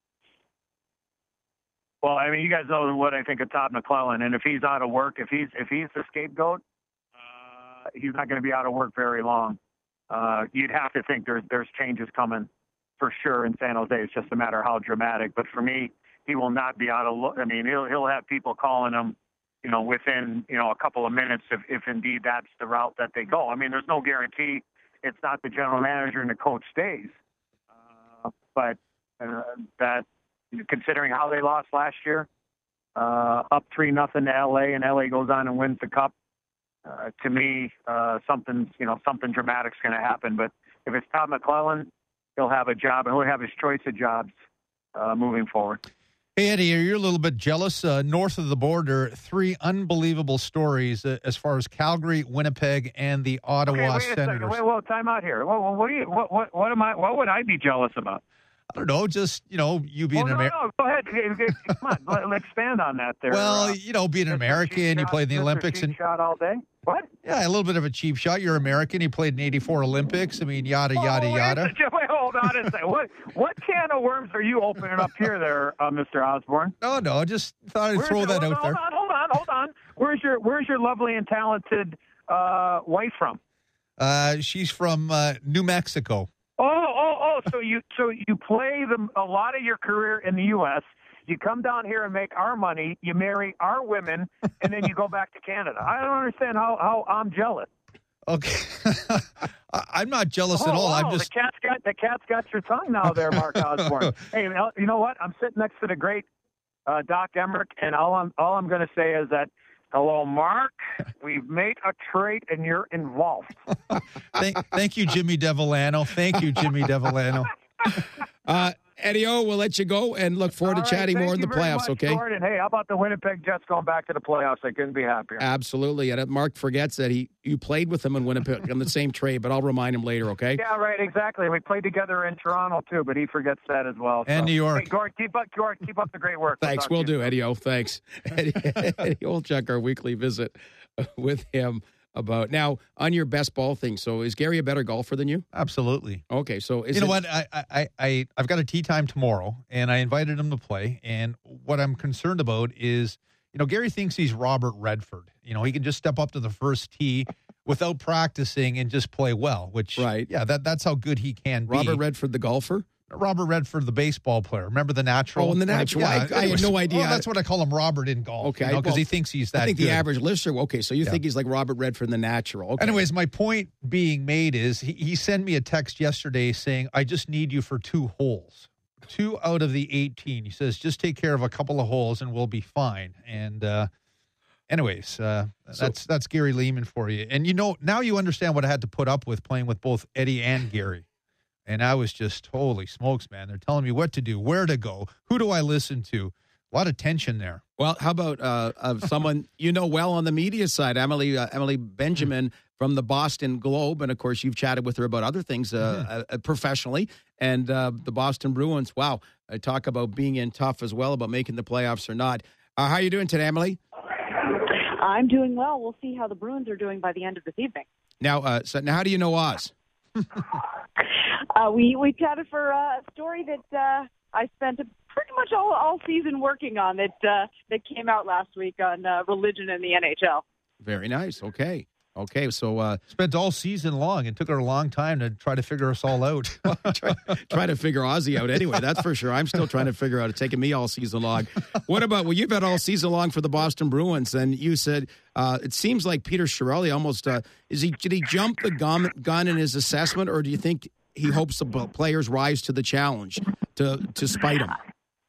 S8: Well, I mean, you guys know what I think of Todd McClellan, and if he's out of work, if he's if he's the scapegoat, uh, he's not going to be out of work very long. Uh, you'd have to think there's there's changes coming for sure in San Jose. It's just a matter of how dramatic. But for me, he will not be out of look. I mean, he'll he'll have people calling him, you know, within you know a couple of minutes if if indeed that's the route that they go. I mean, there's no guarantee it's not the general manager and the coach stays, uh, but uh, that considering how they lost last year, uh, up three nothing to L A, and L A goes on and wins the cup. Uh, to me, uh, something you know something dramatic's going to happen. But if it's Todd McClellan, he'll have a job, and he'll have his choice of jobs uh, moving forward.
S4: Hey, Eddie, you're a little bit jealous. Uh, north of the border, three unbelievable stories uh, as far as Calgary, Winnipeg, and the Ottawa
S8: okay, wait
S4: Senators.
S8: A second. Wait, well, time out here. Well, what do you? What, what, what am I? What would I be jealous about?
S4: I don't know, just, you know, you being
S8: well,
S4: an
S8: no,
S4: American.
S8: no, go ahead. Come on, let's expand on that there.
S4: Well,
S8: uh,
S4: you know, being an
S8: Mister
S4: American,
S8: Cheap
S4: you
S8: shot,
S4: played in the
S8: Mister
S4: Olympics.
S8: Cheap
S4: and
S8: shot all day? What?
S4: Yeah, a little bit of a cheap shot. You're American. You played in eighty-four Olympics. I mean, yada, yada,
S8: oh,
S4: yada.
S8: Wait, wait, hold on a second. What, what can of worms are you opening up here there, uh, Mister Osborne?
S4: No, no, just thought I'd
S8: Where's
S4: throw
S8: your,
S4: that
S8: hold
S4: out
S8: on,
S4: there.
S8: Hold on, hold on, hold on. Where's your, where's your lovely and talented uh, wife from?
S4: Uh, she's from uh, New Mexico.
S8: Oh, oh, oh! So you, so you play the, a lot of your career in the U S You come down here and make our money. You marry our women, and then you go back to Canada. I don't understand how, how I'm jealous.
S4: Okay, I'm not jealous
S8: oh,
S4: at all.
S8: Wow.
S4: I'm just
S8: the cat's got the cat's got your tongue now, there, Mark Osborne. Hey, you know what? I'm sitting next to the great uh, Doc Emmerich, and all I'm all I'm going to say is that. Hello, Mark. We've made a trade, and you're involved.
S4: thank, thank you, Jimmy Devillano. Thank you, Jimmy Devillano.
S3: Uh, Eddie O, we'll let you go and look forward
S8: All
S3: to
S8: right,
S3: chatting more in the playoffs,
S8: much,
S3: okay?
S8: Gordon. Hey, how about the Winnipeg Jets going back to the playoffs? I couldn't be happier.
S3: Absolutely. And Mark forgets that he you played with him in Winnipeg on the same trade, but I'll remind him later, okay?
S8: Yeah, right, exactly. We played together in Toronto, too, but he forgets that as well.
S4: And
S8: so.
S4: New York.
S8: Hey, Gord, keep up, Gord, keep up the great work.
S3: Thanks. We'll, we'll do, Eddie O. Thanks. Eddie, Eddie, we'll check our weekly visit with him about now on your best ball thing. So is Gary a better golfer than you?
S4: Absolutely.
S3: Okay, so is
S4: you know
S3: it,
S4: what? I, I, I, I've got a tee time tomorrow, and I invited him to play. And what I'm concerned about is, you know, Gary thinks he's Robert Redford. You know, he can just step up to the first tee without practicing and just play well, which,
S3: right.
S4: yeah, that that's how good he can
S3: Robert
S4: be.
S3: Redford, the golfer?
S4: Robert Redford, the baseball player. Remember the natural?
S3: Oh, and the natural.
S4: Yeah,
S3: I, I had no idea.
S4: Well, that's what I call him, Robert in golf.
S3: Okay.
S4: Because you know,
S3: well,
S4: he thinks he's that
S3: I think
S4: good.
S3: the average listener, okay, so you
S4: Yeah.
S3: think he's like Robert Redford, the natural. Okay.
S4: Anyways, my point being made is he, he sent me a text yesterday saying, I just need you for two holes. Two out of the eighteen. He says, just take care of a couple of holes and we'll be fine. And uh, anyways, uh,
S3: So-
S4: that's that's Gary Lehman for you. And you know, now you understand what I had to put up with playing with both Eddie and Gary. And I was just, holy smokes, man. They're telling me what to do, where to go, who do I listen to? A lot of tension there.
S3: Well, how about uh, of someone you know well on the media side, Emily uh, Emily Benjamin from the Boston Globe, and of course you've chatted with her about other things uh, mm-hmm. uh, professionally, and uh, the Boston Bruins. Wow, I talk about being in tough as well, about making the playoffs or not. Uh, how are you doing today, Emily?
S9: I'm doing well. We'll see how the Bruins are doing by the end of this evening.
S3: Now, uh, so now, how do you know Oz?
S9: uh, we we chatted for uh, a story that uh, I spent pretty much all, all season working on that uh, that came out last week on uh, religion in the N H L.
S3: Very nice. Okay. Okay, so uh,
S4: spent all season long. It took her a long time to try to figure us all out.
S3: try, try to figure Ozzy out anyway. That's for sure. I'm still trying to figure out. It's taking me all season long. What about? Well, you've had all season long for the Boston Bruins, and you said uh, it seems like Peter Chiarelli almost uh, is he did he jump the gun, gun in his assessment, or do you think he hopes the players rise to the challenge to to spite him?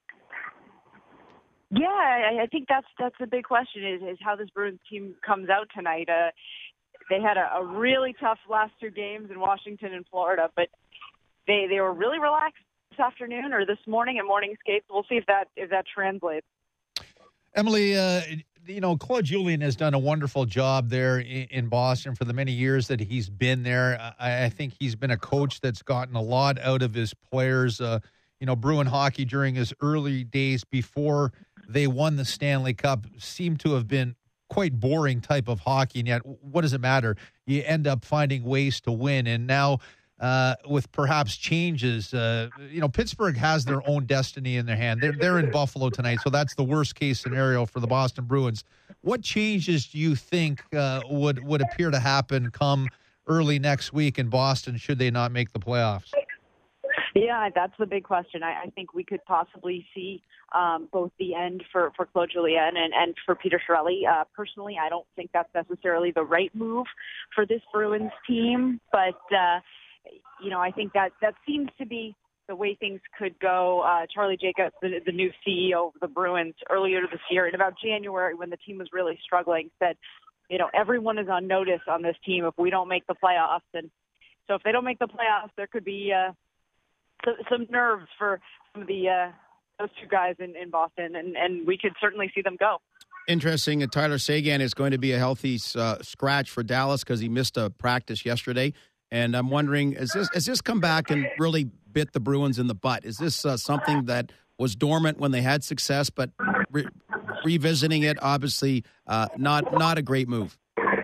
S9: Yeah, I, I think that's that's the big question is is how this Bruins team comes out tonight. Uh, They had a, a really tough last two games in Washington and Florida, but they they were really relaxed this afternoon or this morning in morning skates. We'll see if that if that translates.
S4: Emily, uh, you know, Claude Julien has done a wonderful job there in, in Boston for the many years that he's been there. I, I think he's been a coach that's gotten a lot out of his players. Uh, you know, Bruin hockey during his early days before they won the Stanley Cup seemed to have been quite boring type of hockey, and yet what does it matter? You end up finding ways to win, and now uh, with perhaps changes, uh, you know, Pittsburgh has their own destiny in their hand. They're, they're in Buffalo tonight, so that's the worst case scenario for the Boston Bruins. What changes do you think uh, would, would appear to happen come early next week in Boston should they not make the playoffs?
S9: Yeah, that's the big question. I, I think we could possibly see um, both the end for, for Claude Julien and, and for Peter Chiarelli. Uh, personally, I don't think that's necessarily the right move for this Bruins team. But, uh, you know, I think that, that seems to be the way things could go. Uh, Charlie Jacobs, the, the new C E O of the Bruins, earlier this year, in about January when the team was really struggling, said, you know, everyone is on notice on this team if we don't make the playoffs. And so if they don't make the playoffs, there could be uh, – some nerves for some of the uh, those two guys in, in Boston, and, and we could certainly see them go.
S3: Interesting. Uh, Tyler Seguin is going to be a healthy uh, scratch for Dallas because he missed a practice yesterday. And I'm wondering, has this, has this come back and really bit the Bruins in the butt? Is this uh, something that was dormant when they had success, but re- revisiting it, obviously uh, not not a great move?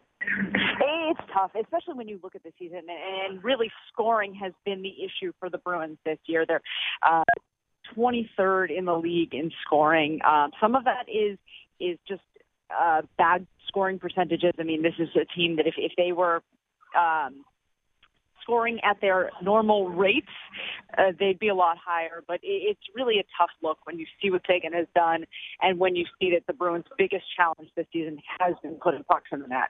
S9: Tough, especially when you look at the season, and really scoring has been the issue for the Bruins this year. They're uh, twenty-third in the league in scoring. Um, some of that is is just uh, bad scoring percentages. I mean, this is a team that if, if they were um, scoring at their normal rates, uh, they'd be a lot higher. But it, it's really a tough look when you see what Sagan has done and when you see that the Bruins' biggest challenge this season has been putting pucks in the net.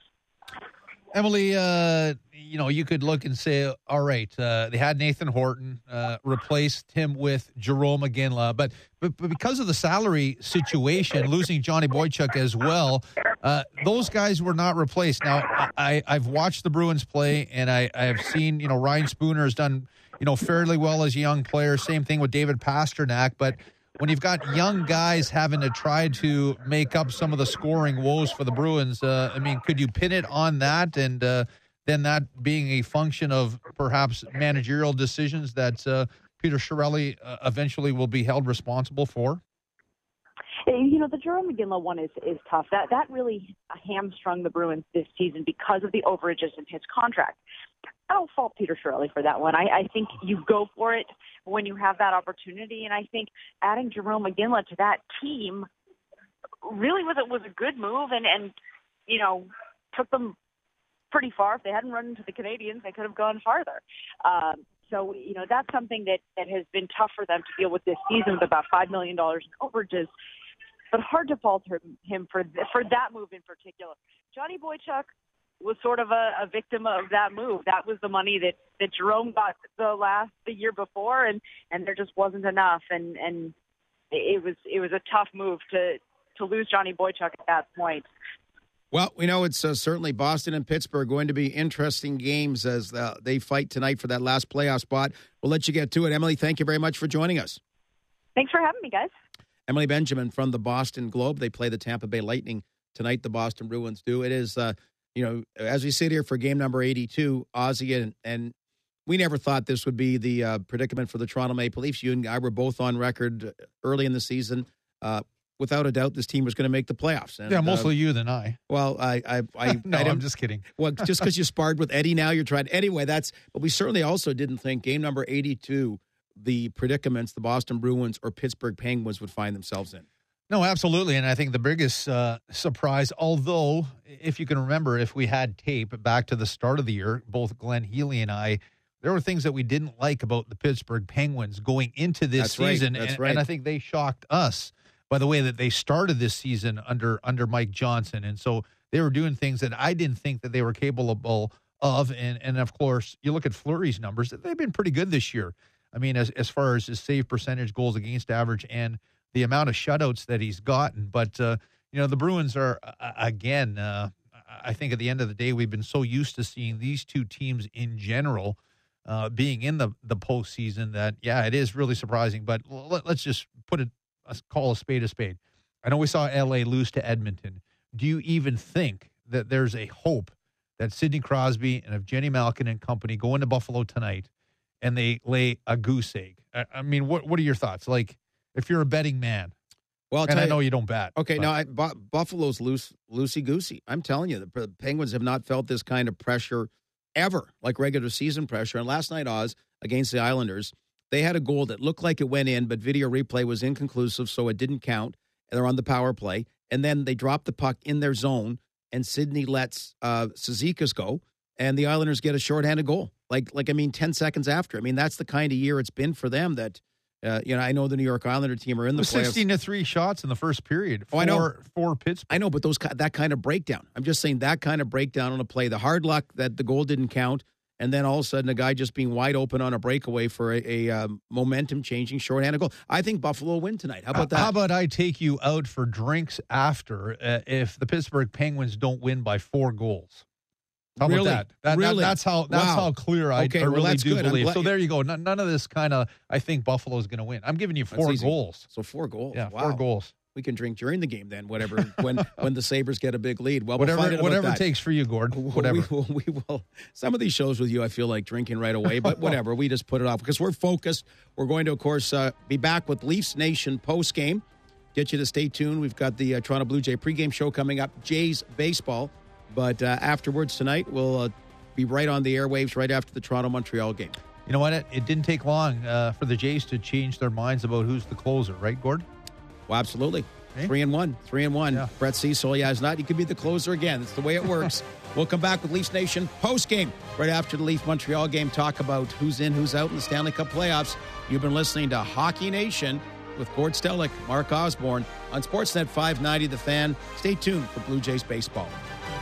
S4: Emily, uh, you know, you could look and say, all right, uh, they had Nathan Horton, uh, replaced him with Jerome Iginla, but, but but because of the salary situation, losing Johnny Boychuk as well, uh, those guys were not replaced. Now, I, I've watched the Bruins play, and I, I've seen, you know, Ryan Spooner has done, you know, fairly well as a young player. Same thing with David Pasternak, but when you've got young guys having to try to make up some of the scoring woes for the Bruins, uh, I mean, could you pin it on that and uh, then that being a function of perhaps managerial decisions that uh, Peter Chiarelli uh, eventually will be held responsible for?
S9: You know, the Jerome Iginla one is, is tough. That that really hamstrung the Bruins this season because of the overages in his contract. I don't fault Peter Chiarelli for that one. I, I think you go for it when you have that opportunity, and I think adding Jerome Iginla to that team really was a, was a good move, and, and you know took them pretty far. If they hadn't run into the Canadiens, they could have gone farther. Um, So, you know, that's something that, that has been tough for them to deal with this season with about five million dollars in overages. But hard to fault him for for that move in particular. Johnny Boychuk was sort of a, a victim of that move. That was the money that, that Jerome got the last the year before, and, and there just wasn't enough. And, and it was it was a tough move to, to lose Johnny Boychuk at that point.
S3: Well, we know it's uh, certainly Boston and Pittsburgh going to be interesting games as uh, they fight tonight for that last playoff spot. We'll let you get to it. Emily, thank you very much for joining us.
S9: Thanks for having me, guys.
S3: Emily Benjamin from the Boston Globe. They play the Tampa Bay Lightning tonight. The Boston Bruins do. It is, uh, you know, as we sit here for game number eighty-two, Ozzy, and, and we never thought this would be the uh, predicament for the Toronto Maple Leafs. You and I were both on record early in the season. Uh, without a doubt, this team was going to make the playoffs. And,
S4: yeah, mostly
S3: uh,
S4: you than I.
S3: Well, I, I, I
S4: no,
S3: I
S4: I'm just kidding.
S3: Well, just because you sparred with Eddie, now you're trying. Anyway, that's. But we certainly also didn't think game number eighty-two, the predicaments the Boston Bruins or Pittsburgh Penguins would find themselves in.
S4: No, absolutely. And I think the biggest uh, surprise, although if you can remember, if we had tape back to the start of the year, both Glenn Healy and I, there were things that we didn't like about the Pittsburgh Penguins going into this
S3: That's
S4: season.
S3: Right. That's
S4: and,
S3: right.
S4: and I think they shocked us by the way that they started this season under under Mike Johnson. And so they were doing things that I didn't think that they were capable of. And, and of course, you look at Fleury's numbers, they've been pretty good this year. I mean, as, as far as his save percentage, goals against average, and the amount of shutouts that he's gotten. But, uh, you know, the Bruins are, uh, again, uh, I think at the end of the day, we've been so used to seeing these two teams in general uh, being in the, the postseason that, yeah, it is really surprising. But let, let's just put it, let's call a spade a spade. I know we saw L A lose to Edmonton. Do you even think that there's a hope that Sidney Crosby and if Jenny Malkin and company go into Buffalo tonight and they lay a goose egg? I, I mean, what what are your thoughts? Like, if you're a betting man,
S3: well,
S4: and I
S3: you,
S4: know you don't bet.
S3: Okay,
S4: but.
S3: no, I, Bu- Buffalo's loose, loosey-goosey. I'm telling you, the Penguins have not felt this kind of pressure ever, like regular season pressure. And last night, Oz, against the Islanders, they had a goal that looked like it went in, but video replay was inconclusive, so it didn't count. And they're on the power play. And then they drop the puck in their zone, and Sidney lets uh, Cizikas go, and the Islanders get a shorthanded goal. Like, like I mean, ten seconds after. I mean, that's the kind of year it's been for them that, uh, you know, I know the New York Islander team are in the playoffs.
S4: sixteen to three shots in the first period.
S3: Oh, I know.
S4: For Pittsburgh.
S3: I know, but those that kind of breakdown. I'm just saying that kind of breakdown on a play. The hard luck that the goal didn't count, and then all of a sudden a guy just being wide open on a breakaway for a, a um, momentum-changing shorthanded goal. I think Buffalo will win tonight. How about that?
S4: Uh, how about I take you out for drinks after uh, if the Pittsburgh Penguins don't win by four goals? How
S3: really?
S4: about that? that,
S3: really?
S4: that that's how that's
S3: wow.
S4: how clear I,
S3: okay,
S4: I
S3: well,
S4: really do
S3: good.
S4: believe.
S3: Glad-
S4: so there you go. None, none of this kind of. I think Buffalo's going to win. I'm giving you four goals.
S3: So four goals.
S4: Yeah,
S3: wow.
S4: four goals.
S3: We can drink during the game then. Whatever when when the Sabres get a big lead. Well,
S4: whatever
S3: we'll
S4: whatever
S3: it
S4: it takes for you, Gord. Whatever.
S3: We will, we will. Some of these shows with you, I feel like drinking right away. But whatever. We just put it off because we're focused. We're going to, of course, uh, be back with Leafs Nation post game. Get you to stay tuned. We've got the uh, Toronto Blue Jay pregame show coming up. Jays baseball. But uh, afterwards tonight, we'll. Uh, be right on the airwaves right after the Toronto-Montreal game.
S4: You know what? It, it didn't take long uh, for the Jays to change their minds about who's the closer, right, Gord?
S3: Well, absolutely.
S4: Hey?
S3: Three and one. Three and one.
S4: Yeah.
S3: Brett Cecil, yeah, is not. He could be the closer again. That's the way it works. We'll come back with Leafs Nation post-game right after the Leaf-Montreal game. Talk about who's in, who's out in the Stanley Cup playoffs. You've been listening to Hockey Nation with Gord Stellick, Mark Osborne on Sportsnet five ninety The Fan. Stay tuned for Blue Jays baseball.